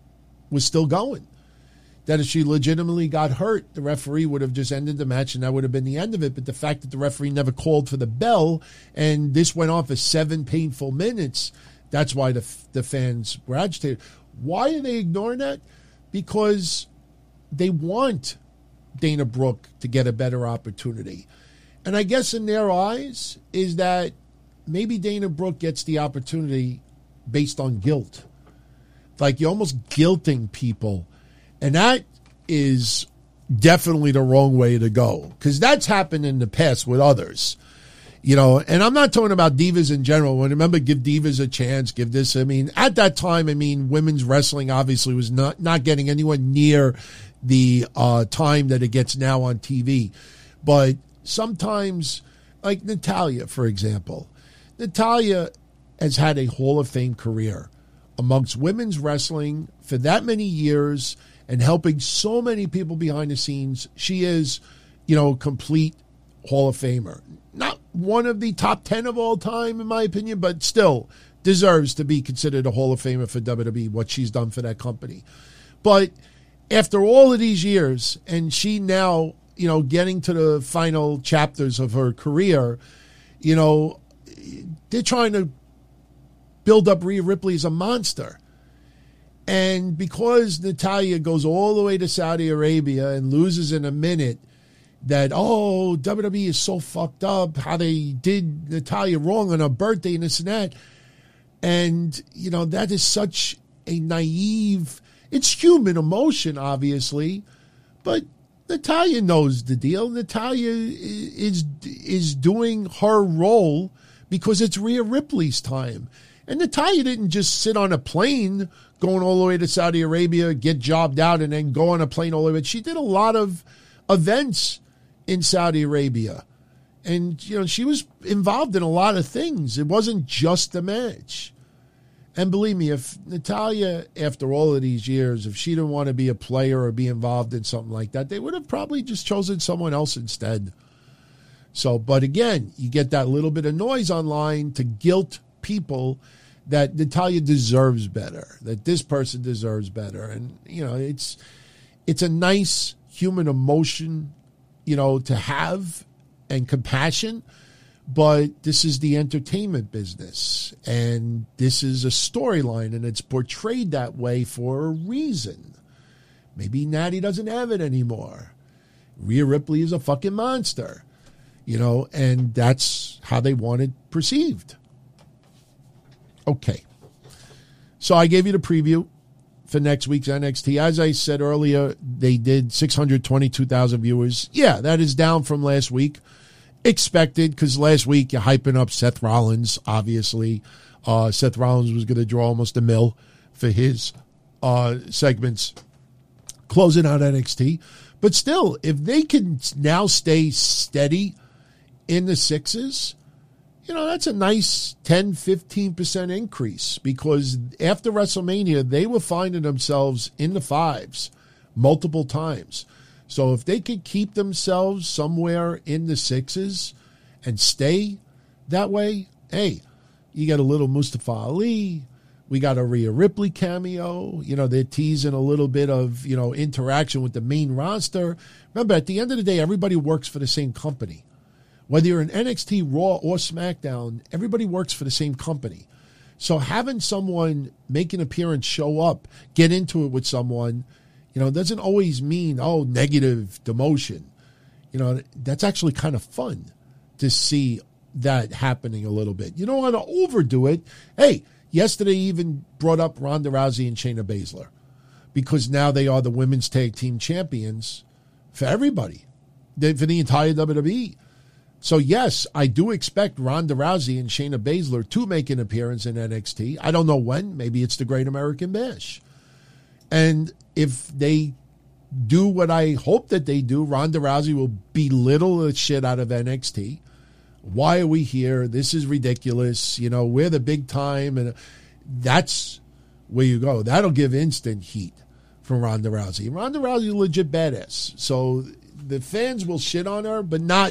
was still going. That if she legitimately got hurt, the referee would have just ended the match and that would have been the end of it. But the fact that the referee never called for the bell and this went on for seven painful minutes, that's why the the fans were agitated. Why are they ignoring that? Because they want Dana Brooke to get a better opportunity. And I guess in their eyes is that maybe Dana Brooke gets the opportunity based on guilt. Like you're almost guilting people. And that is definitely the wrong way to go. Because that's happened in the past with others. You know, and I'm not talking about divas in general. When remember, give divas a chance, give this. I mean, at that time, I mean, women's wrestling obviously was not, not getting anywhere near the uh, time that it gets now on T V. But sometimes, like Natalya, for example, Natalya has had a Hall of Fame career amongst women's wrestling for that many years and helping so many people behind the scenes. She is, you know, complete Hall of Famer. Not one of the top ten of all time, in my opinion, but still deserves to be considered a Hall of Famer for W W E, what she's done for that company. But after all of these years, and she now, you know, getting to the final chapters of her career, you know, they're trying to build up Rhea Ripley as a monster. And because Natalya goes all the way to Saudi Arabia and loses in a minute, that, oh, W W E is so fucked up, how they did Natalya wrong on her birthday and this and that. And, you know, that is such a naive, it's human emotion, obviously, but Natalya knows the deal. Natalya is is doing her role because it's Rhea Ripley's time. And Natalya didn't just sit on a plane going all the way to Saudi Arabia, get jobbed out, and then go on a plane all the way. She did a lot of events in Saudi Arabia. And, you know, she was involved in a lot of things. It wasn't just the match. And believe me, if Natalya, after all of these years, if she didn't want to be a player or be involved in something like that, they would have probably just chosen someone else instead. So, but again, you get that little bit of noise online to guilt people that Natalya deserves better, that this person deserves better. And, you know, it's it's a nice human emotion, you know, to have, and compassion, but this is the entertainment business, and this is a storyline, and it's portrayed that way for a reason. Maybe Natty doesn't have it anymore. Rhea Ripley is a fucking monster, you know, and that's how they want it perceived. Okay. So I gave you the preview for next week's N X T. As I said earlier, they did six hundred twenty-two thousand viewers. Yeah, that is down from last week. Expected, because last week you're hyping up Seth Rollins, obviously. Uh, Seth Rollins was going to draw almost a mil for his uh, segments closing out N X T. But still, if they can now stay steady in the sixes, you know, that's a nice ten, fifteen percent increase, because after WrestleMania, they were finding themselves in the fives multiple times. So if they could keep themselves somewhere in the sixes and stay that way, hey, you got a little Mustafa Ali. We got a Rhea Ripley cameo. You know, they're teasing a little bit of, you know, interaction with the main roster. Remember, at the end of the day, everybody works for the same company. Whether you're in N X T, Raw, or SmackDown, everybody works for the same company. So having someone make an appearance, show up, get into it with someone, you know, doesn't always mean, oh, negative demotion. You know, that's actually kind of fun to see that happening a little bit. You don't want to overdo it. Hey, yesterday even brought up Ronda Rousey and Shayna Baszler, because now they are the women's tag team champions for everybody, for the entire W W E. So, yes, I do expect Ronda Rousey and Shayna Baszler to make an appearance in N X T. I don't know when. Maybe it's the Great American Bash. And if they do what I hope that they do, Ronda Rousey will belittle the shit out of N X T. Why are we here? This is ridiculous. You know, we're the big time. And that's where you go. That'll give instant heat from Ronda Rousey. Ronda Rousey is a legit badass. So the fans will shit on her, but not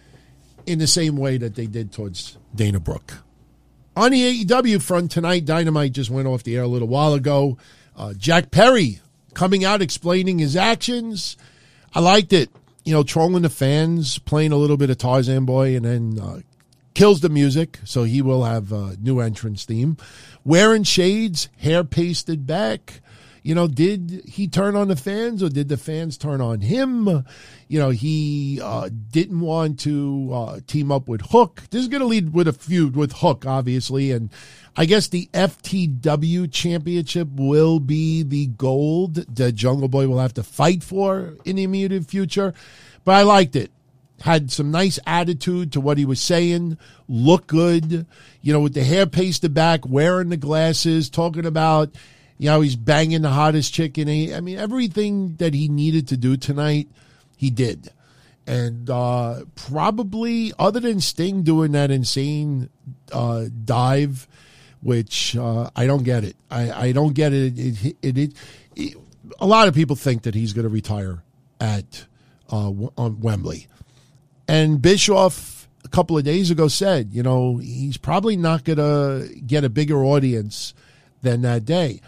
in the same way that they did towards Dana Brooke. On the A E W front tonight, Dynamite just went off the air a little while ago. Uh, Jack Perry coming out explaining his actions. I liked it. You know, trolling the fans, playing a little bit of Tarzan Boy, and then uh, kills the music, so he will have a new entrance theme. Wearing shades, hair pasted back. You know, did he turn on the fans, or did the fans turn on him? You know, he uh, didn't want to uh, team up with Hook. This is going to lead with a feud with Hook, obviously, and I guess the F T W championship will be the gold that Jungle Boy will have to fight for in the immediate future. But I liked it. Had some nice attitude to what he was saying. Looked good. You know, with the hair pasted back, wearing the glasses, talking about, you know, he's banging the hottest chick in a, I mean, everything that he needed to do tonight, he did. And uh, probably, other than Sting doing that insane uh, dive, which uh, I don't get it. I, I don't get it. It, it, it, it. A lot of people think that he's going to retire at uh, on Wembley. And Bischoff, a couple of days ago, said, you know, he's probably not going to get a bigger audience than that day.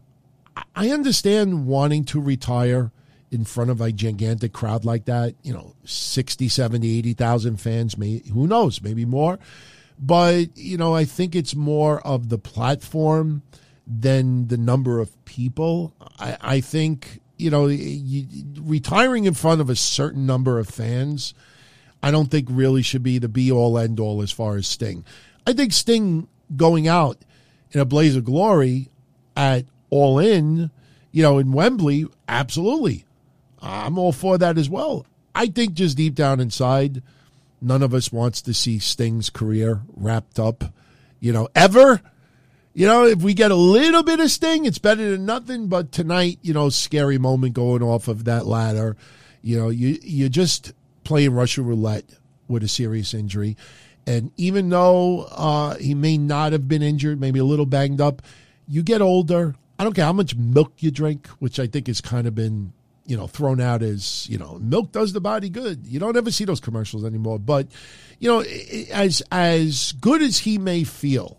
I understand wanting to retire in front of a gigantic crowd like that, you know, sixty, seventy, eighty thousand fans, may, who knows, maybe more. But, you know, I think it's more of the platform than the number of people. I, I think you know, you, retiring in front of a certain number of fans, I don't think really should be the be-all, end-all as far as Sting. I think Sting going out in a blaze of glory at All In, you know, in Wembley, absolutely. I'm all for that as well. I think just deep down inside, none of us wants to see Sting's career wrapped up, you know, ever. You know, if we get a little bit of Sting, it's better than nothing. But tonight, you know, scary moment going off of that ladder. You know, you, you're just playing Russian roulette with a serious injury. And even though uh, he may not have been injured, maybe a little banged up, you get older. I don't care how much milk you drink, which I think has kind of been, you know, thrown out as, you know, milk does the body good. You don't ever see those commercials anymore. But, you know, as as good as he may feel,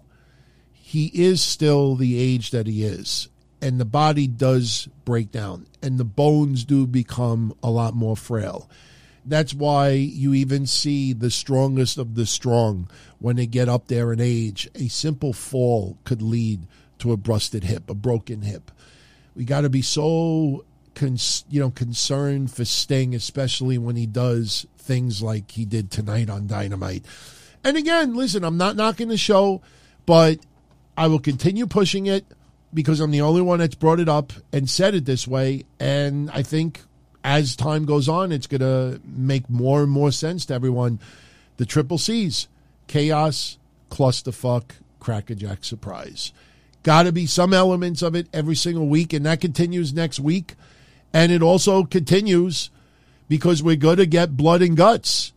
he is still the age that he is. And the body does break down. And the bones do become a lot more frail. That's why you even see the strongest of the strong, when they get up there in age, a simple fall could lead to a busted hip, a broken hip. We got to be so Cons, you know, concerned for Sting, especially when he does things like he did tonight on Dynamite. And again, listen, I'm not knocking the show, but I will continue pushing it because I'm the only one that's brought it up and said it this way. And I think as time goes on, it's going to make more and more sense to everyone. The triple C's: chaos, clusterfuck, crackerjack, surprise. Got to be some elements of it every single week, and that continues next week. And it also continues because we're going to get Blood and Guts.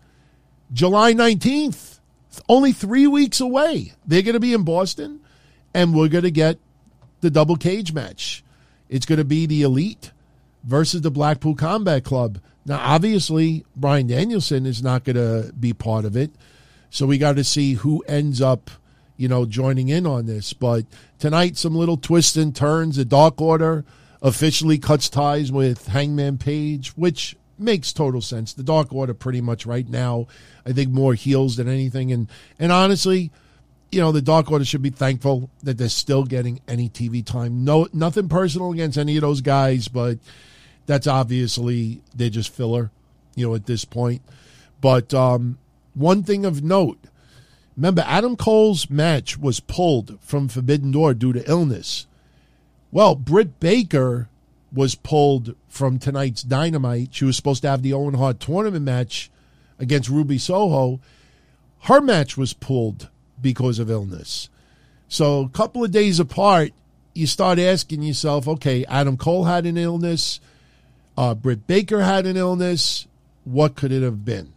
July nineteenth, only three weeks away. They're going to be in Boston, and we're going to get the double cage match. It's going to be the Elite versus the Blackpool Combat Club. Now, obviously, Bryan Danielson is not going to be part of it, so we got to see who ends up, you know, joining in on this. But tonight, some little twists and turns. The Dark Order officially cuts ties with Hangman Page, which makes total sense. The Dark Order pretty much right now, I think, more heels than anything. And and honestly, you know, the Dark Order should be thankful that they're still getting any T V time. No, nothing personal against any of those guys, but that's obviously, they're just filler, you know, at this point. But um, one thing of note, remember, Adam Cole's match was pulled from Forbidden Door due to illness. Well, Britt Baker was pulled from tonight's Dynamite. She was supposed to have the Owen Hart tournament match against Ruby Soho. Her match was pulled because of illness. So a couple of days apart, you start asking yourself, okay, Adam Cole had an illness. Uh, Britt Baker had an illness. What could it have been?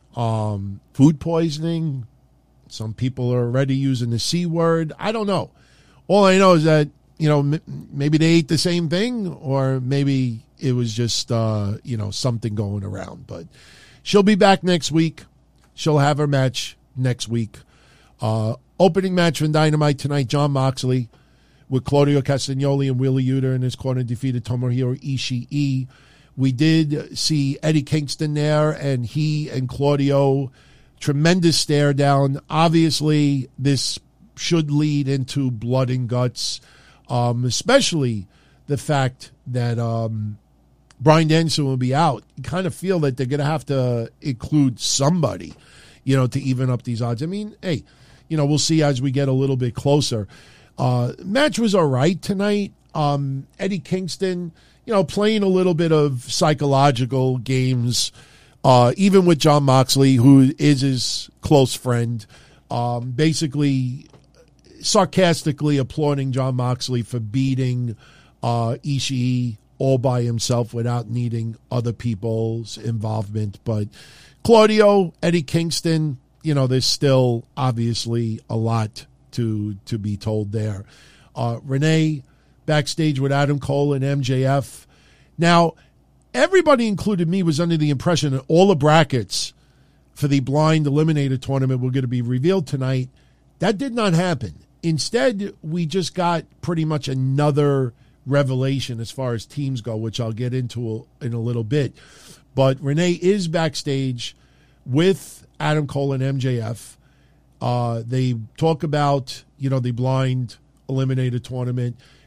Um, food poisoning? Some people are already using the C word. I don't know. All I know is that, you know, m- maybe they ate the same thing, or maybe it was just, uh, you know, something going around. But she'll be back next week. She'll have her match next week. Uh, opening match from Dynamite tonight, Jon Moxley with Claudio Castagnoli and Wheeler Yuta in his corner defeated Tomohiro Ishii. We did see Eddie Kingston there, and he and Claudio, tremendous stare down. Obviously, this should lead into Blood and Guts. Um, especially the fact that um, Bryan Danielson will be out. You kind of feel that they're going to have to include somebody, you know, to even up these odds. I mean, hey, you know, we'll see as we get a little bit closer. Uh, match was all right tonight. Um, Eddie Kingston, you know, playing a little bit of psychological games, uh, even with Jon Moxley, who is his close friend, um, basically sarcastically applauding Jon Moxley for beating uh, Ishii all by himself without needing other people's involvement. But Claudio, Eddie Kingston, you know, there's still obviously a lot to to be told there. Uh, Renee backstage with Adam Cole and M J F. Now, everybody, including me, was under the impression that all the brackets for the Blind Eliminator tournament were going to be revealed tonight. That did not happen. Instead, we just got pretty much another revelation as far as teams go, which I'll get into in a little bit. But Renee is backstage with Adam Cole and M J F. Uh, they talk about, you know, the Blind Eliminator tournament.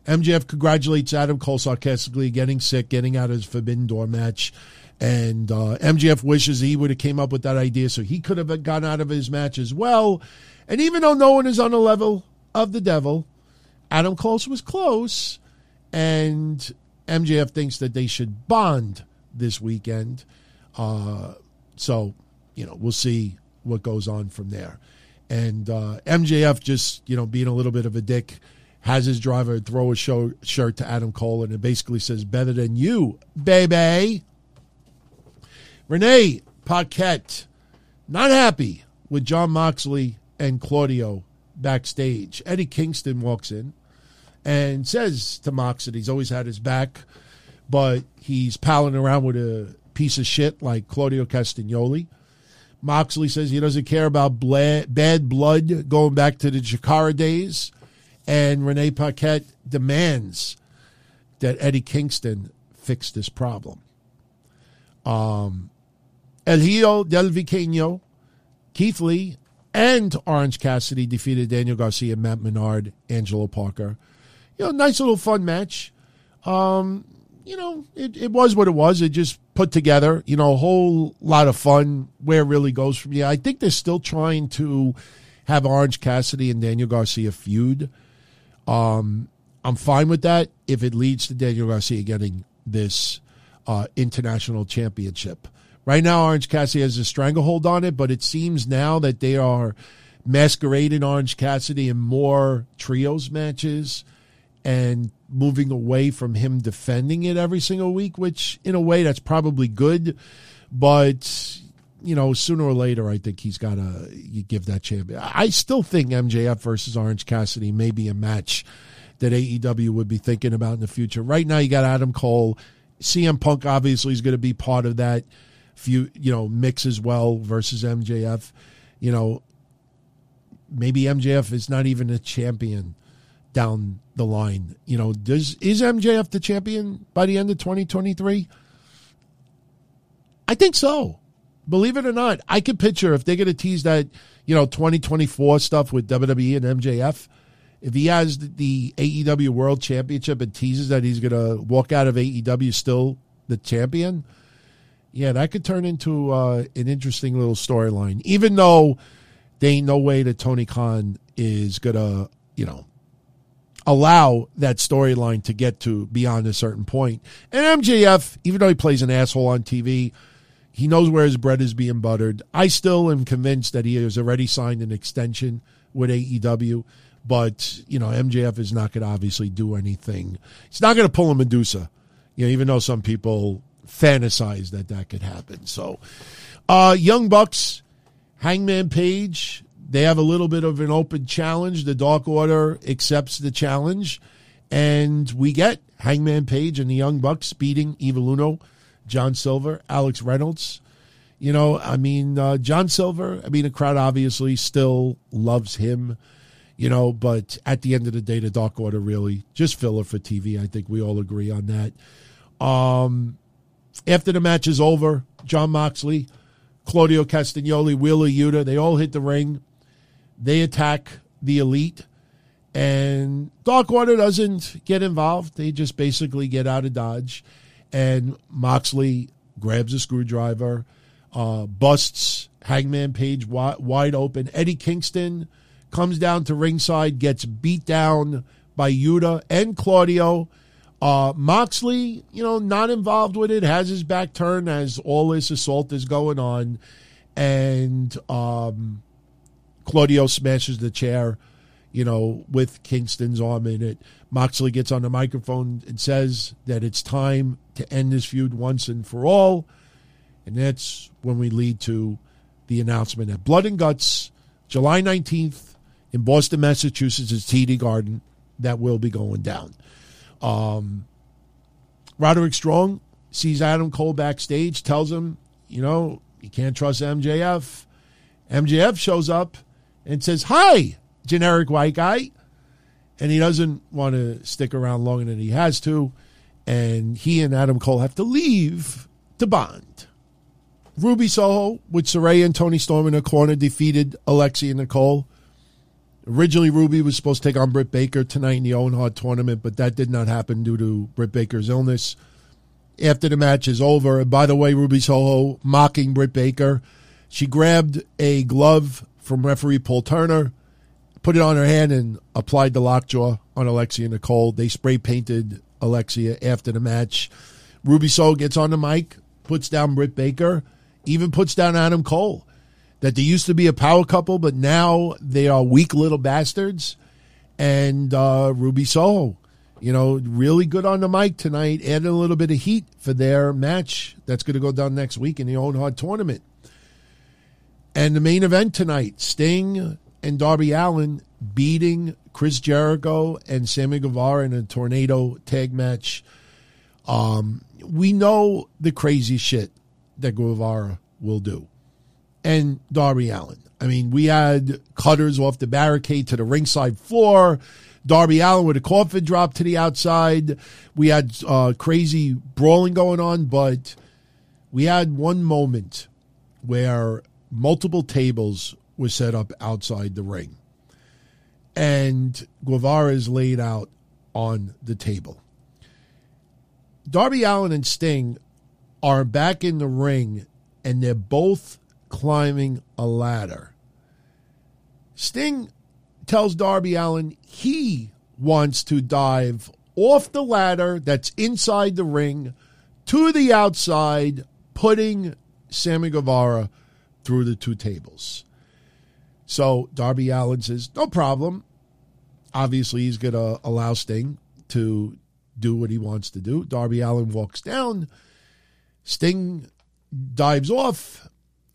M J F congratulates Adam Cole sarcastically, getting sick, getting out of his Forbidden Door match. And uh, M J F wishes he would have came up with that idea so he could have gotten out of his match as well. And even though no one is on the level of the devil, Adam Cole was close. And M J F thinks that they should bond this weekend. Uh, so, you know, we'll see what goes on from there. And uh, M J F just, you know, being a little bit of a dick, has his driver throw a show, shirt to Adam Cole, and it basically says, better than you, baby. Renee Paquette, not happy with Jon Moxley and Claudio backstage. Eddie Kingston walks in and says to Mox that he's always had his back, but he's palling around with a piece of shit like Claudio Castagnoli. Moxley says he doesn't care about bla- bad blood going back to the Chikara days. And Renee Paquette demands that Eddie Kingston fix this problem. Um, El Hijo del Viqueño, Keith Lee, and Orange Cassidy defeated Daniel Garcia, Matt Menard, Angelo Parker. You know, nice little fun match. Um, you know, it, it was what it was. It just put together, you know, a whole lot of fun where it really goes from here. I think they're still trying to have Orange Cassidy and Daniel Garcia feud. Um, I'm fine with that if it leads to Daniel Garcia getting this uh, international championship. Right now, Orange Cassidy has a stranglehold on it, but it seems now that they are masquerading Orange Cassidy in more trios matches and moving away from him defending it every single week, which in a way that's probably good. But, you know, sooner or later, I think he's got to give that champion. I still think M J F versus Orange Cassidy may be a match that A E W would be thinking about in the future. Right now, you got Adam Cole. C M Punk obviously is going to be part of that few, you know, mix as well versus M J F. You know, maybe M J F is not even a champion down the line. You know, does is M J F the champion by the end of twenty twenty-three? I think so. Believe it or not, I could picture if they're going to tease that, you know, twenty twenty-four stuff with W W E and M J F, if he has the A E W World Championship and teases that he's going to walk out of A E W still the champion, yeah, that could turn into uh, an interesting little storyline, even though there ain't no way that Tony Khan is going to, you know, allow that storyline to get to beyond a certain point. And M J F, even though he plays an asshole on T V, he knows where his bread is being buttered. I still am convinced that he has already signed an extension with A E W, but, you know, M J F is not going to obviously do anything. He's not going to pull a Medusa, you know, even though some people fantasize that that could happen. So, uh, Young Bucks, Hangman Page, they have a little bit of an open challenge. The Dark Order accepts the challenge, and we get Hangman Page and the Young Bucks beating Evil Uno, John Silver, Alex Reynolds. You know, I mean, uh, John Silver, I mean, the crowd obviously still loves him, you know, but at the end of the day, the Dark Order really just filler for T V. I think we all agree on that. Um, after the match is over, Jon Moxley, Claudio Castagnoli, Wheeler Yuta, they all hit the ring. They attack the Elite, and Dark Order doesn't get involved. They just basically get out of Dodge, and Moxley grabs a screwdriver, uh, busts Hangman Page wide, wide open. Eddie Kingston comes down to ringside, gets beat down by Yuta and Claudio. Uh, Moxley, you know, not involved with it, has his back turned as all this assault is going on, and um, Claudio smashes the chair, you know, with Kingston's arm in it. Moxley gets on the microphone and says that it's time to end this feud once and for all, and that's when we lead to the announcement that Blood and Guts, July nineteenth in Boston, Massachusetts, is T D Garden, that will be going down. Um, Roderick Strong sees Adam Cole backstage, tells him, you know, you can't trust M J F. M J F shows up and says, hi, generic white guy. And he doesn't want to stick around longer than he has to. And he and Adam Cole have to leave to bond. Ruby Soho with Saraya and Toni Storm in her corner defeated Alexi and Nicole. Originally, Ruby was supposed to take on Britt Baker tonight in the Owen Hart tournament, but that did not happen due to Britt Baker's illness. After the match is over, and by the way, Ruby Soho mocking Britt Baker, she grabbed a glove from referee Paul Turner, put it on her hand, and applied the lockjaw on Alexia Nicole. They spray painted Alexia after the match. Ruby Soho gets on the mic, puts down Britt Baker, even puts down Adam Cole. That they used to be a power couple, but now they are weak little bastards. And uh, Ruby Soho, you know, really good on the mic tonight, adding a little bit of heat for their match that's going to go down next week in the Owen Hart tournament. And the main event tonight, Sting and Darby Allin beating Chris Jericho and Sammy Guevara in a tornado tag match. Um, we know the crazy shit that Guevara will do. And Darby Allin. I mean, we had cutters off the barricade to the ringside floor. Darby Allin with a coffin drop to the outside. We had uh, crazy brawling going on, but we had one moment where multiple tables were set up outside the ring. And Guevara is laid out on the table. Darby Allin and Sting are back in the ring, and they're both climbing a ladder. Sting tells Darby Allin he wants to dive off the ladder that's inside the ring to the outside, putting Sammy Guevara through the two tables. So Darby Allin says, no problem. Obviously, he's going to allow Sting to do what he wants to do. Darby Allin walks down. Sting dives off,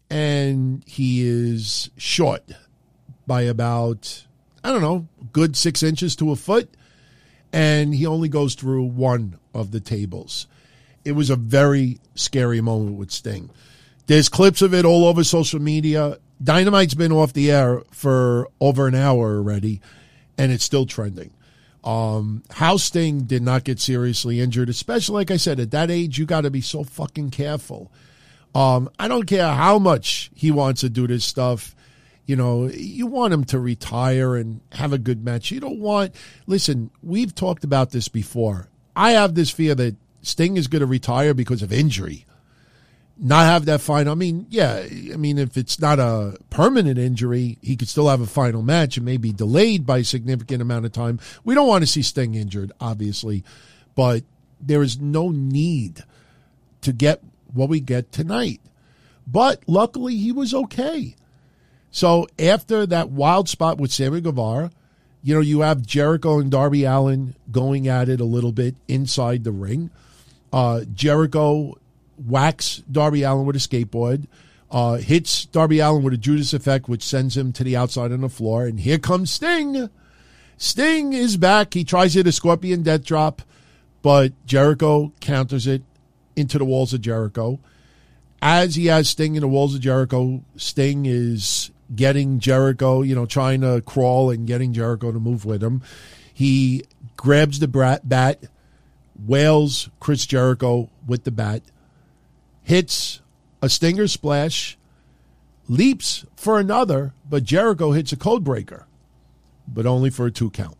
and he is short by about, I don't know, good six inches to a foot, and he only goes through one of the tables. It was a very scary moment with Sting. There's clips of it all over social media. Dynamite's been off the air for over an hour already, and it's still trending. Um, how Sting did not get seriously injured, especially, like I said, at that age, you got to be so fucking careful. Um, I don't care how much he wants to do this stuff. You know, you want him to retire and have a good match. You don't want, listen, we've talked about this before. I have this fear that Sting is going to retire because of injury. Not have that final, I mean, yeah, I mean, if it's not a permanent injury, he could still have a final match and maybe delayed by a significant amount of time. We don't want to see Sting injured, obviously, but there is no need to get what we get tonight. But luckily, he was okay. So after that wild spot with Sammy Guevara, you know, you have Jericho and Darby Allin going at it a little bit inside the ring. Uh, Jericho whacks Darby Allin with a skateboard, uh, hits Darby Allin with a Judas effect, which sends him to the outside on the floor. And here comes Sting. Sting is back. He tries to hit a Scorpion Death Drop, but Jericho counters it into the walls of Jericho. As he has Sting in the walls of Jericho, Sting is getting Jericho, you know, trying to crawl and getting Jericho to move with him. He grabs the bat, wails Chris Jericho with the bat, hits a Stinger splash, leaps for another, but Jericho hits a code breaker, but only for a two count.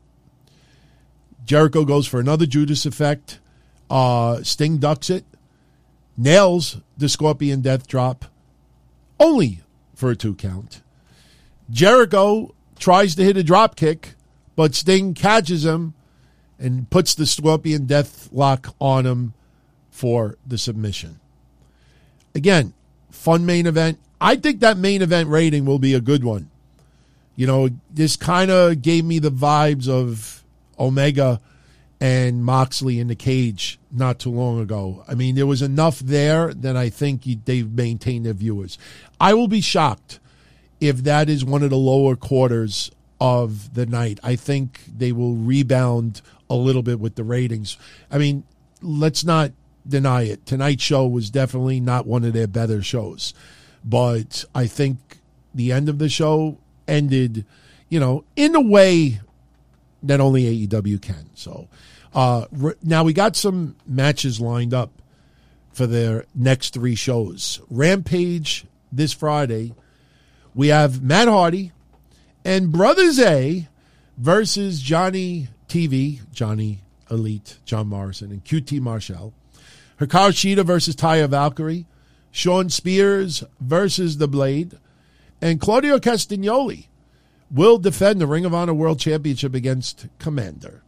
Jericho goes for another Judas effect. Uh, Sting ducks it, nails the Scorpion Death Drop, only for a two count. Jericho tries to hit a drop kick, but Sting catches him and puts the Scorpion Death Lock on him for the submission. Again, fun main event. I think that main event rating will be a good one. You know, this kind of gave me the vibes of Omega and Moxley in the cage not too long ago. I mean, there was enough there that I think you, they've maintained their viewers. I will be shocked if that is one of the lower quarters of the night. I think they will rebound a little bit with the ratings. I mean, let's not deny it. Tonight's show was definitely not one of their better shows. But I think the end of the show ended, you know, in a way that only A E W can. So uh, now we got some matches lined up for their next three shows. Rampage this Friday. We have Matt Hardy And Brothers A versus Johnny T V, Johnny Elite, John Morrison, and Q T Marshall. Hikaru Shida versus Taya Valkyrie. Shawn Spears versus The Blade. And Claudio Castagnoli will defend the Ring of Honor World Championship against Commander.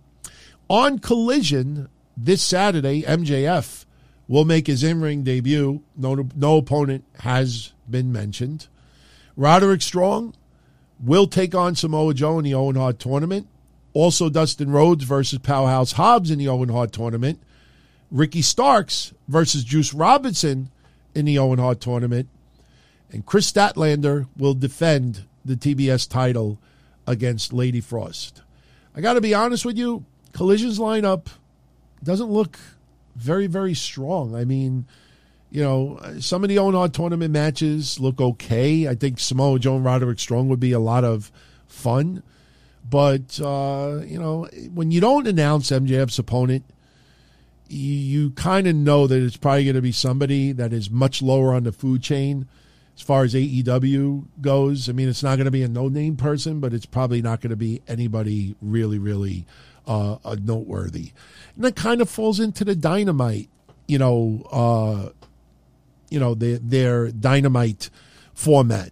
On Collision this Saturday, M J F will make his in-ring debut. No, no opponent has been mentioned. Roderick Strong will take on Samoa Joe in the Owen Hart tournament. Also, Dustin Rhodes versus Powerhouse Hobbs in the Owen Hart tournament. Ricky Starks versus Juice Robinson in the Owen Hart tournament. And Chris Statlander will defend the T B S title against Lady Frost. I got to be honest with you, Collision's lineup doesn't look very, very strong. I mean, you know, some of the Owen Hart tournament matches look okay. I think Samoa Joe and Roderick Strong would be a lot of fun. But, uh, you know, when you don't announce M J F's opponent, you, you kind of know that it's probably going to be somebody that is much lower on the food chain as far as A E W goes. I mean, it's not going to be a no-name person, but it's probably not going to be anybody really, really uh, noteworthy. And that kind of falls into the Dynamite, you know, uh, you know, their, their Dynamite format.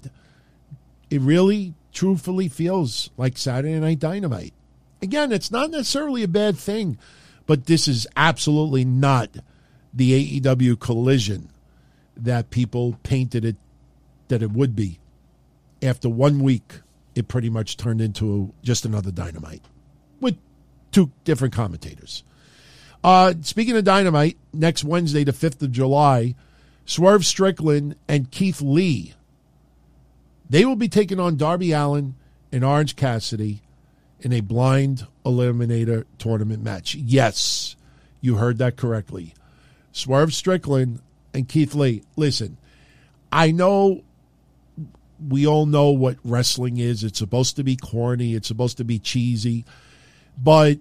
It really, truthfully feels like Saturday Night Dynamite. Again, it's not necessarily a bad thing, but this is absolutely not the A E W Collision that people painted it that it would be. After one week, it pretty much turned into just another Dynamite with two different commentators. Uh, speaking of Dynamite, next Wednesday, the fifth of July, Swerve Strickland and Keith Lee, they will be taking on Darby Allin and Orange Cassidy in a blind eliminator tournament match. Yes, you heard that correctly. Swerve Strickland and Keith Lee. Listen, I know we all know what wrestling is. It's supposed to be corny. It's supposed to be cheesy. But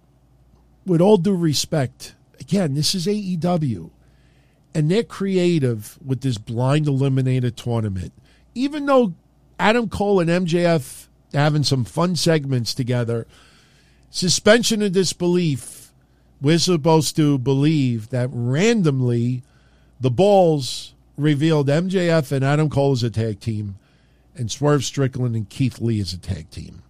with all due respect, again, this is A E W. And they're creative with this blind eliminator tournament. Even though Adam Cole and M J F are having some fun segments together, suspension of disbelief, we're supposed to believe that randomly the Balls revealed M J F and Adam Cole as a tag team and Swerve Strickland and Keith Lee as a tag team.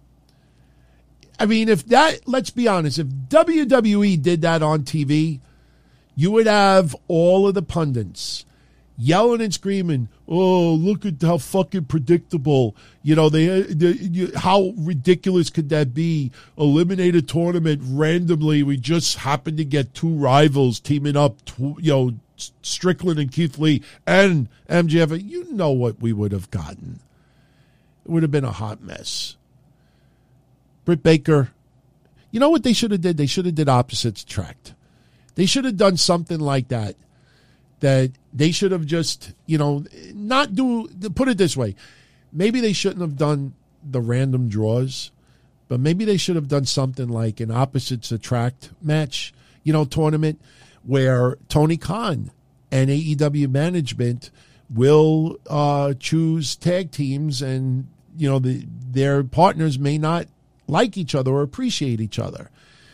I mean, if that, let's be honest, if W W E did that on T V, you would have all of the pundits yelling and screaming, oh, look at how fucking predictable, you know, they, they you, how ridiculous could that be? Eliminate a tournament randomly. We just happened to get two rivals teaming up, to, you know, Strickland and Keith Lee and M J F. You know what we would have gotten. It would have been a hot mess. Britt Baker, you know what they should have did? They should have did opposites attract. They should have done something like that. That they should have just, you know, not do, put it this way. Maybe they shouldn't have done the random draws, but maybe they should have done something like an opposites attract match, you know, tournament where Tony Khan and A E W management will uh, choose tag teams and, you know, the, their partners may not like each other or appreciate each other.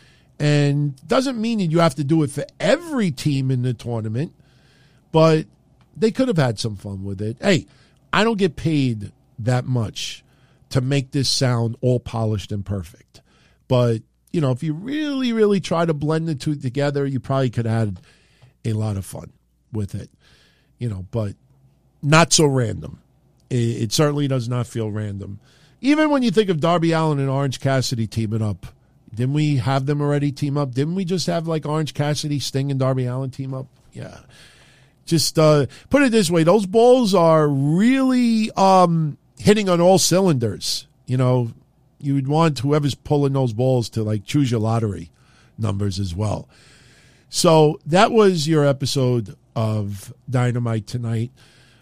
And doesn't mean that you have to do it for every team in the tournament, but they could have had some fun with it. Hey, I don't get paid that much to make this sound all polished and perfect. But, you know, if you really, really try to blend the two together, you probably could have had a lot of fun with it. You know, but not so random. It, it certainly does not feel random. Even when you think of Darby Allin and Orange Cassidy teaming up, didn't we have them already team up? Didn't we just have like Orange Cassidy, Sting, and Darby Allin team up? Yeah. Just uh, put it this way, those balls are really um, hitting on all cylinders. You know, you would want whoever's pulling those balls to like choose your lottery numbers as well. So that was your episode of Dynamite tonight.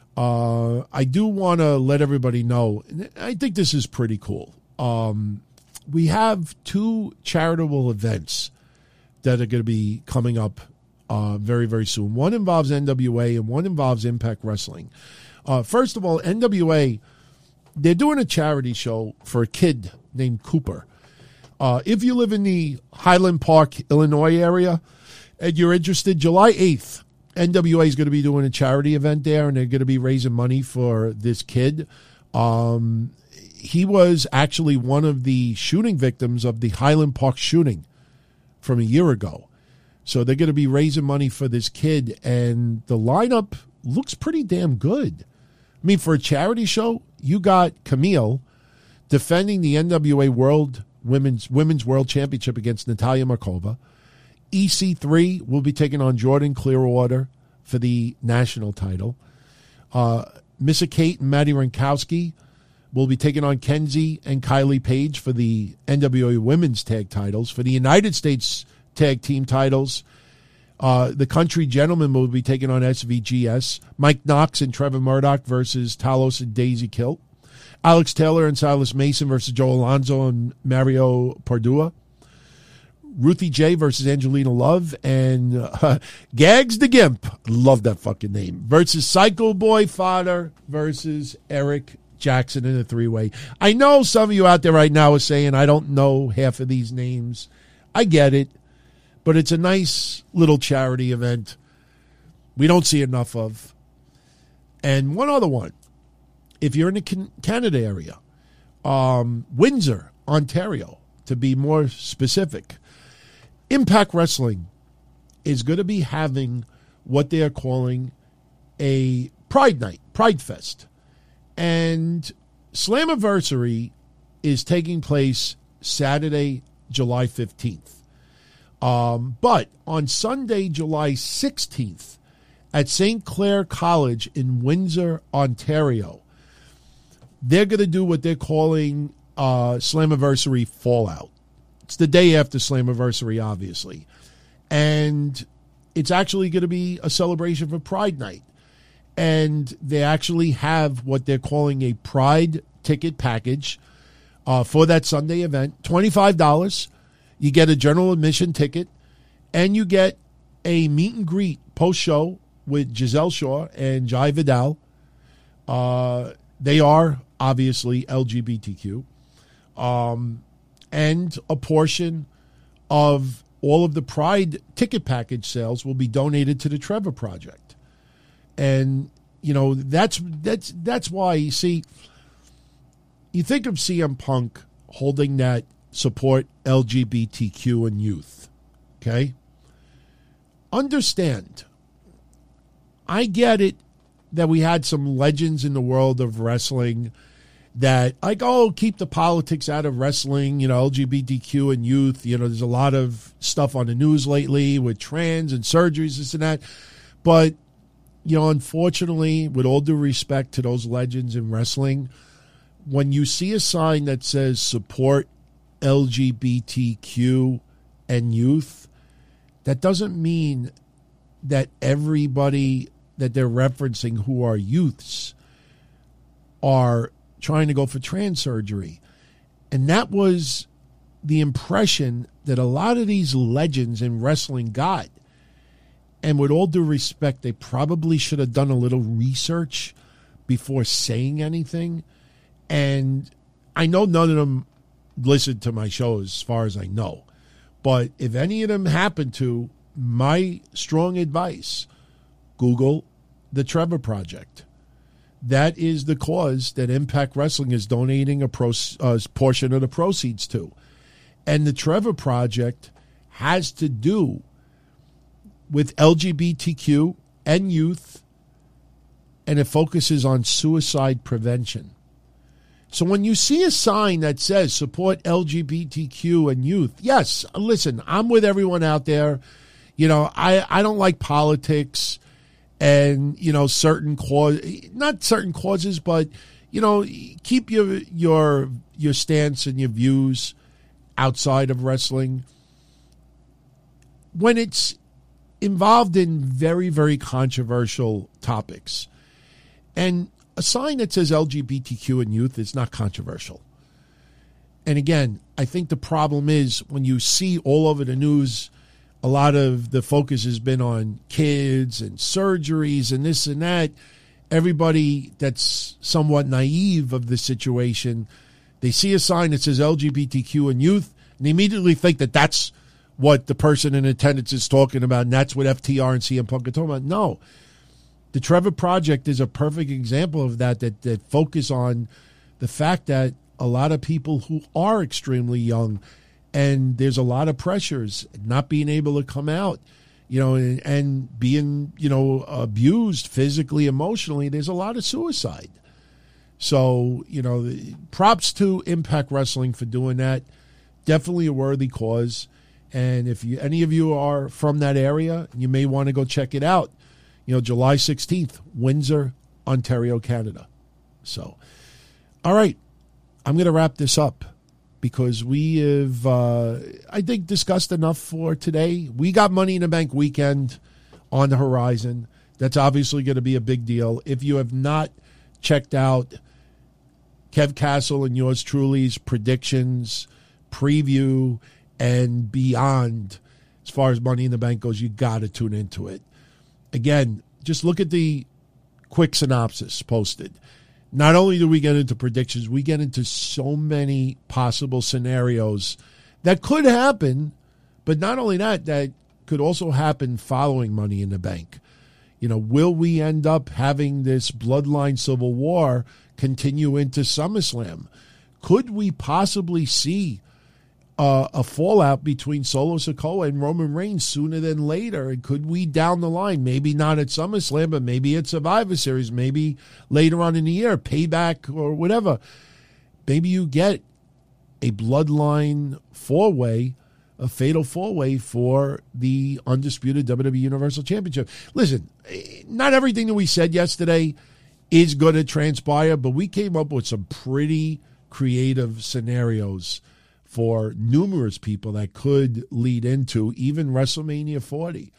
Uh, I do want to let everybody know, and I think this is pretty cool. Um, we have two charitable events that are going to be coming up uh, very, very soon. One involves N W A and one involves Impact Wrestling. Uh, first of all, N W A, they're doing a charity show for a kid named Cooper. Uh, if you live in the Highland Park, Illinois area, and you're interested, July eighth, N W A is going to be doing a charity event there, and they're going to be raising money for this kid. Um, he was actually one of the shooting victims of the Highland Park shooting from a year ago. So they're going to be raising money for this kid, and the lineup looks pretty damn good. I mean, for a charity show, you got Camille defending the N W A World Women's Women's World Championship against Natalia Markova. E C three will be taking on Jordan Clearwater for the national title. Uh, Missa Kate and Maddie Rankowski will be taking on Kenzie and Kylie Page for the N W A Women's Tag titles. For the United States Tag Team titles, uh, the Country Gentlemen will be taking on S V G S. Mike Knox and Trevor Murdoch versus Talos and Daisy Kilt. Alex Taylor and Silas Mason versus Joe Alonzo and Mario Pardua. Ruthie J versus Angelina Love, and uh, Gags the Gimp, love that fucking name, versus Psycho Boy Fodder versus Eric Jackson in a three-way. I know some of you out there right now are saying, I don't know half of these names. I get it, but it's a nice little charity event we don't see enough of. And one other one, if you're in the Canada area, um, Windsor, Ontario, to be more specific, Impact Wrestling is going to be having what they are calling a Pride Night, Pride Fest. And Slammiversary is taking place Saturday, July fifteenth. Um, but on Sunday, July sixteenth, at Saint Clair College in Windsor, Ontario, they're going to do what they're calling uh, Slammiversary Fallout. It's the day after Slammiversary, obviously. And it's actually going to be a celebration for Pride Night. And they actually have what they're calling a Pride ticket package uh, for that Sunday event. twenty-five dollars. You get a general admission ticket. And you get a meet and greet post-show with Giselle Shaw and Jai Vidal. Uh, they are, obviously, L G B T Q. Um... And a portion of all of the Pride ticket package sales will be donated to the Trevor Project. And, you know, that's that's that's why, you see, you think of C M Punk holding that support L G B T Q and youth, okay? Understand, I get it that we had some legends in the world of wrestling that, like, oh, keep the politics out of wrestling, you know, L G B T Q and youth. You know, there's a lot of stuff on the news lately with trans and surgeries, this and that. But, you know, unfortunately, with all due respect to those legends in wrestling, when you see a sign that says support L G B T Q and youth, that doesn't mean that everybody that they're referencing who are youths are trying to go for trans surgery. And that was the impression that a lot of these legends in wrestling got. And with all due respect, they probably should have done a little research before saying anything. And I know none of them listen to my show as far as I know. But if any of them happen to, my strong advice, Google the Trevor Project. That is the cause that Impact Wrestling is donating a pro, uh, portion of the proceeds to. And the Trevor Project has to do with L G B T Q and youth, and it focuses on suicide prevention. So when you see a sign that says support L G B T Q and youth, yes, listen, I'm with everyone out there. You know, I, I don't like politics. And, you know, certain cause, not certain causes, but, you know, keep your your your stance and your views outside of wrestling. When it's involved in very, very controversial topics, and a sign that says L G B T Q and youth is not controversial. And again, I think the problem is when you see all over the news, a lot of the focus has been on kids and surgeries and this and that. everybody that's somewhat naive of the situation, they see a sign that says L G B T Q and youth, and they immediately think that that's what the person in attendance is talking about, and that's what F T R and C M Punk are talking about. No. The Trevor Project is a perfect example of that, that, that focus on the fact that a lot of people who are extremely young, and there's a lot of pressures, not being able to come out, you know, and, and being, you know, abused physically, emotionally. There's a lot of suicide. So, you know, props to Impact Wrestling for doing that. Definitely a worthy cause. And if you, any of you are from that area, you may want to go check it out. You know, July sixteenth, Windsor, Ontario, Canada. So, all right, I'm going to wrap this up because we have, uh, I think, discussed enough for today. We got Money in the Bank weekend on the horizon. That's obviously going to be a big deal. If you have not checked out Kev Castle and yours truly's predictions, preview, and beyond, as far as Money in the Bank goes, you got to tune into it. Again, just look at the quick synopsis posted. Not only do we get into predictions, we get into so many possible scenarios that could happen, but not only that, that could also happen following Money in the Bank. You know, will we end up having this bloodline civil war continue into SummerSlam? Could we possibly see Uh, a fallout between Solo Sikoa and Roman Reigns sooner than later? And could we down the line, maybe not at SummerSlam, but maybe at Survivor Series, maybe later on in the year, Payback or whatever, maybe you get a bloodline four-way, a fatal four-way for the undisputed W W E Universal Championship. Listen, not everything that we said yesterday is going to transpire, but we came up with some pretty creative scenarios for numerous people that could lead into even WrestleMania forty.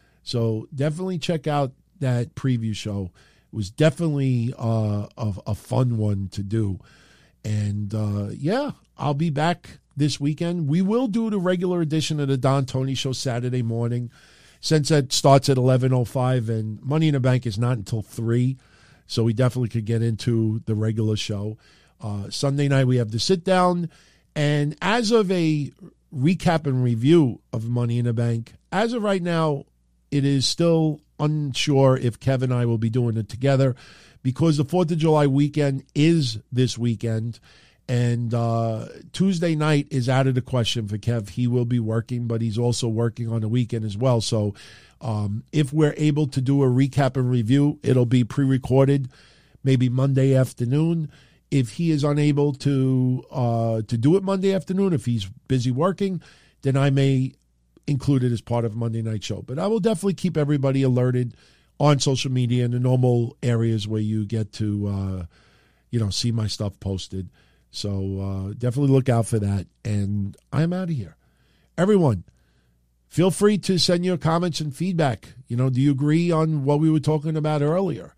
So definitely check out that preview show. It was definitely uh, a, a fun one to do. And, uh, yeah, I'll be back this weekend. We will do the regular edition of the Don Tony Show Saturday morning, since that starts at eleven oh five, and Money in the Bank is not until three. So we definitely could get into the regular show. Uh, Sunday night we have the sit-down. And as of a recap and review of Money in the Bank, as of right now, it is still unsure if Kev and I will be doing it together because the fourth of July weekend is this weekend. And uh, Tuesday night is out of the question for Kev. He will be working, but he's also working on the weekend as well. So um, if we're able to do a recap and review, it'll be pre-recorded, maybe Monday afternoon. If he is unable to uh, to do it Monday afternoon, if he's busy working, then I may include it as part of Monday night show. But I will definitely keep everybody alerted on social media and the normal areas where you get to, uh, you know, see my stuff posted. So uh, definitely look out for that. And I'm out of here. Everyone, feel free to send your comments and feedback. You know, do you agree on what we were talking about earlier?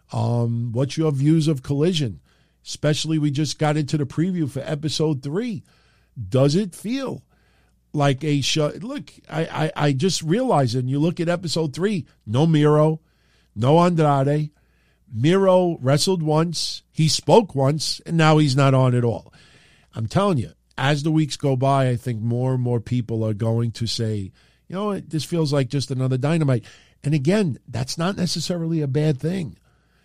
Um, what's your views of Collision? Especially, we just got into the preview for episode three. Does it feel like a show? Look, I, I, I just realized, and you look at episode three, no Miro, no Andrade. Miro wrestled once, he spoke once, and now he's not on at all. I'm telling you, as the weeks go by, I think more and more people are going to say, you know, this feels like just another Dynamite. And again, that's not necessarily a bad thing,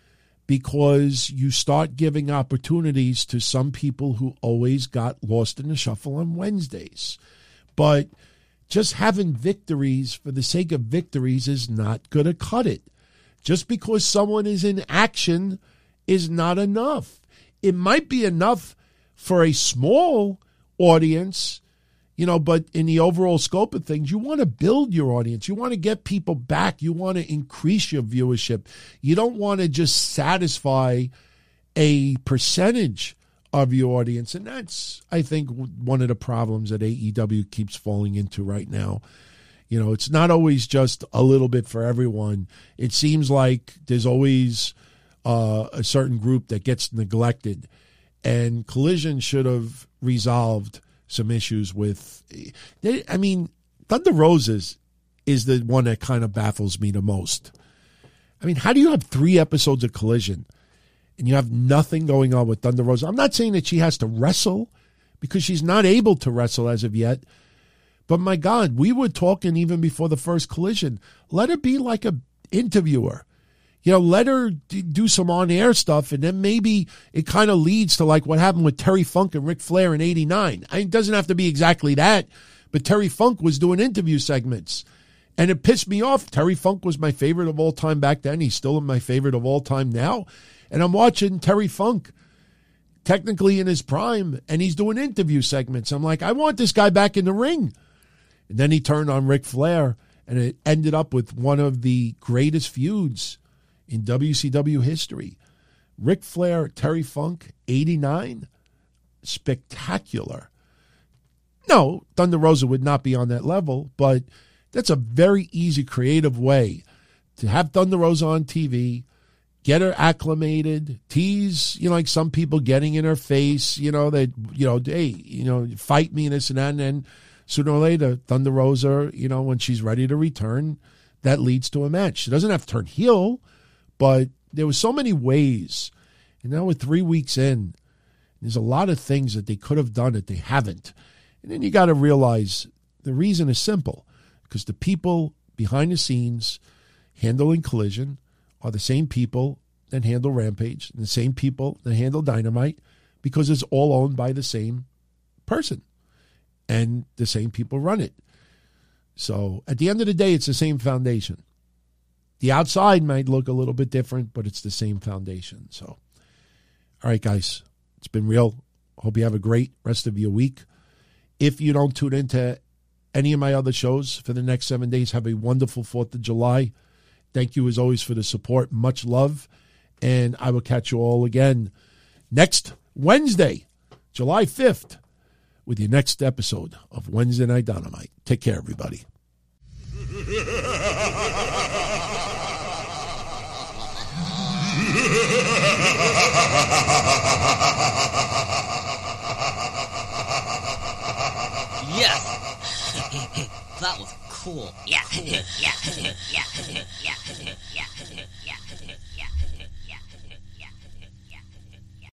because you start giving opportunities to some people who always got lost in the shuffle on Wednesdays. But just having victories for the sake of victories is not going to cut it. Just because someone is in action is not enough. It might be enough for a small audience, you know, but in the overall scope of things, you want to build your audience. You want to get people back. You want to increase your viewership. You don't want to just satisfy a percentage of your audience. And that's, I think, one of the problems that A E W keeps falling into right now. You know, it's not always just a little bit for everyone. It seems like there's always uh, a certain group that gets neglected. And Collision should have resolved some issues with, they, I mean, Thunder Roses is the one that kind of baffles me the most. I mean, how do you have three episodes of Collision and you have nothing going on with Thunder Rosa? I'm not saying that she has to wrestle because she's not able to wrestle as of yet. But my God, we were talking even before the first Collision. Let her be like a interviewer. You know, let her d- do some on-air stuff, and then maybe it kind of leads to like what happened with Terry Funk and Ric Flair in eighty-nine. I mean, it doesn't have to be exactly that, but Terry Funk was doing interview segments, and it pissed me off. Terry Funk was my favorite of all time back then. He's still my favorite of all time now. And I'm watching Terry Funk, technically in his prime, and he's doing interview segments. I'm like, I want this guy back in the ring. And then he turned on Ric Flair, and it ended up with one of the greatest feuds in W C W history. Ric Flair, Terry Funk, eighty-nine, spectacular. No, Thunder Rosa would not be on that level, but that's a very easy, creative way to have Thunder Rosa on T V, get her acclimated, tease, you know, like some people getting in her face, you know, that, you know, hey, you know, fight me and this and that, and then sooner or later, Thunder Rosa, you know, when she's ready to return, that leads to a match. She doesn't have to turn heel, but there were so many ways. And now we're three weeks in. There's a lot of things that they could have done that they haven't. And then you got to realize the reason is simple. Because the people behind the scenes handling Collision are the same people that handle Rampage, and the same people that handle Dynamite, because it's all owned by the same person. And the same people run it. So at the end of the day, it's the same foundation. The outside might look a little bit different, but it's the same foundation. So, all right, guys, it's been real. Hope you have a great rest of your week. If you don't tune into any of my other shows for the next seven days, have a wonderful fourth of July. Thank you, as always, for the support. Much love. And I will catch you all again next Wednesday, July fifth, with your next episode of Wednesday Night Dynamite. Take care, everybody. Yes. That was cool. Yeah. Yeah. Yeah. Yeah. Yeah.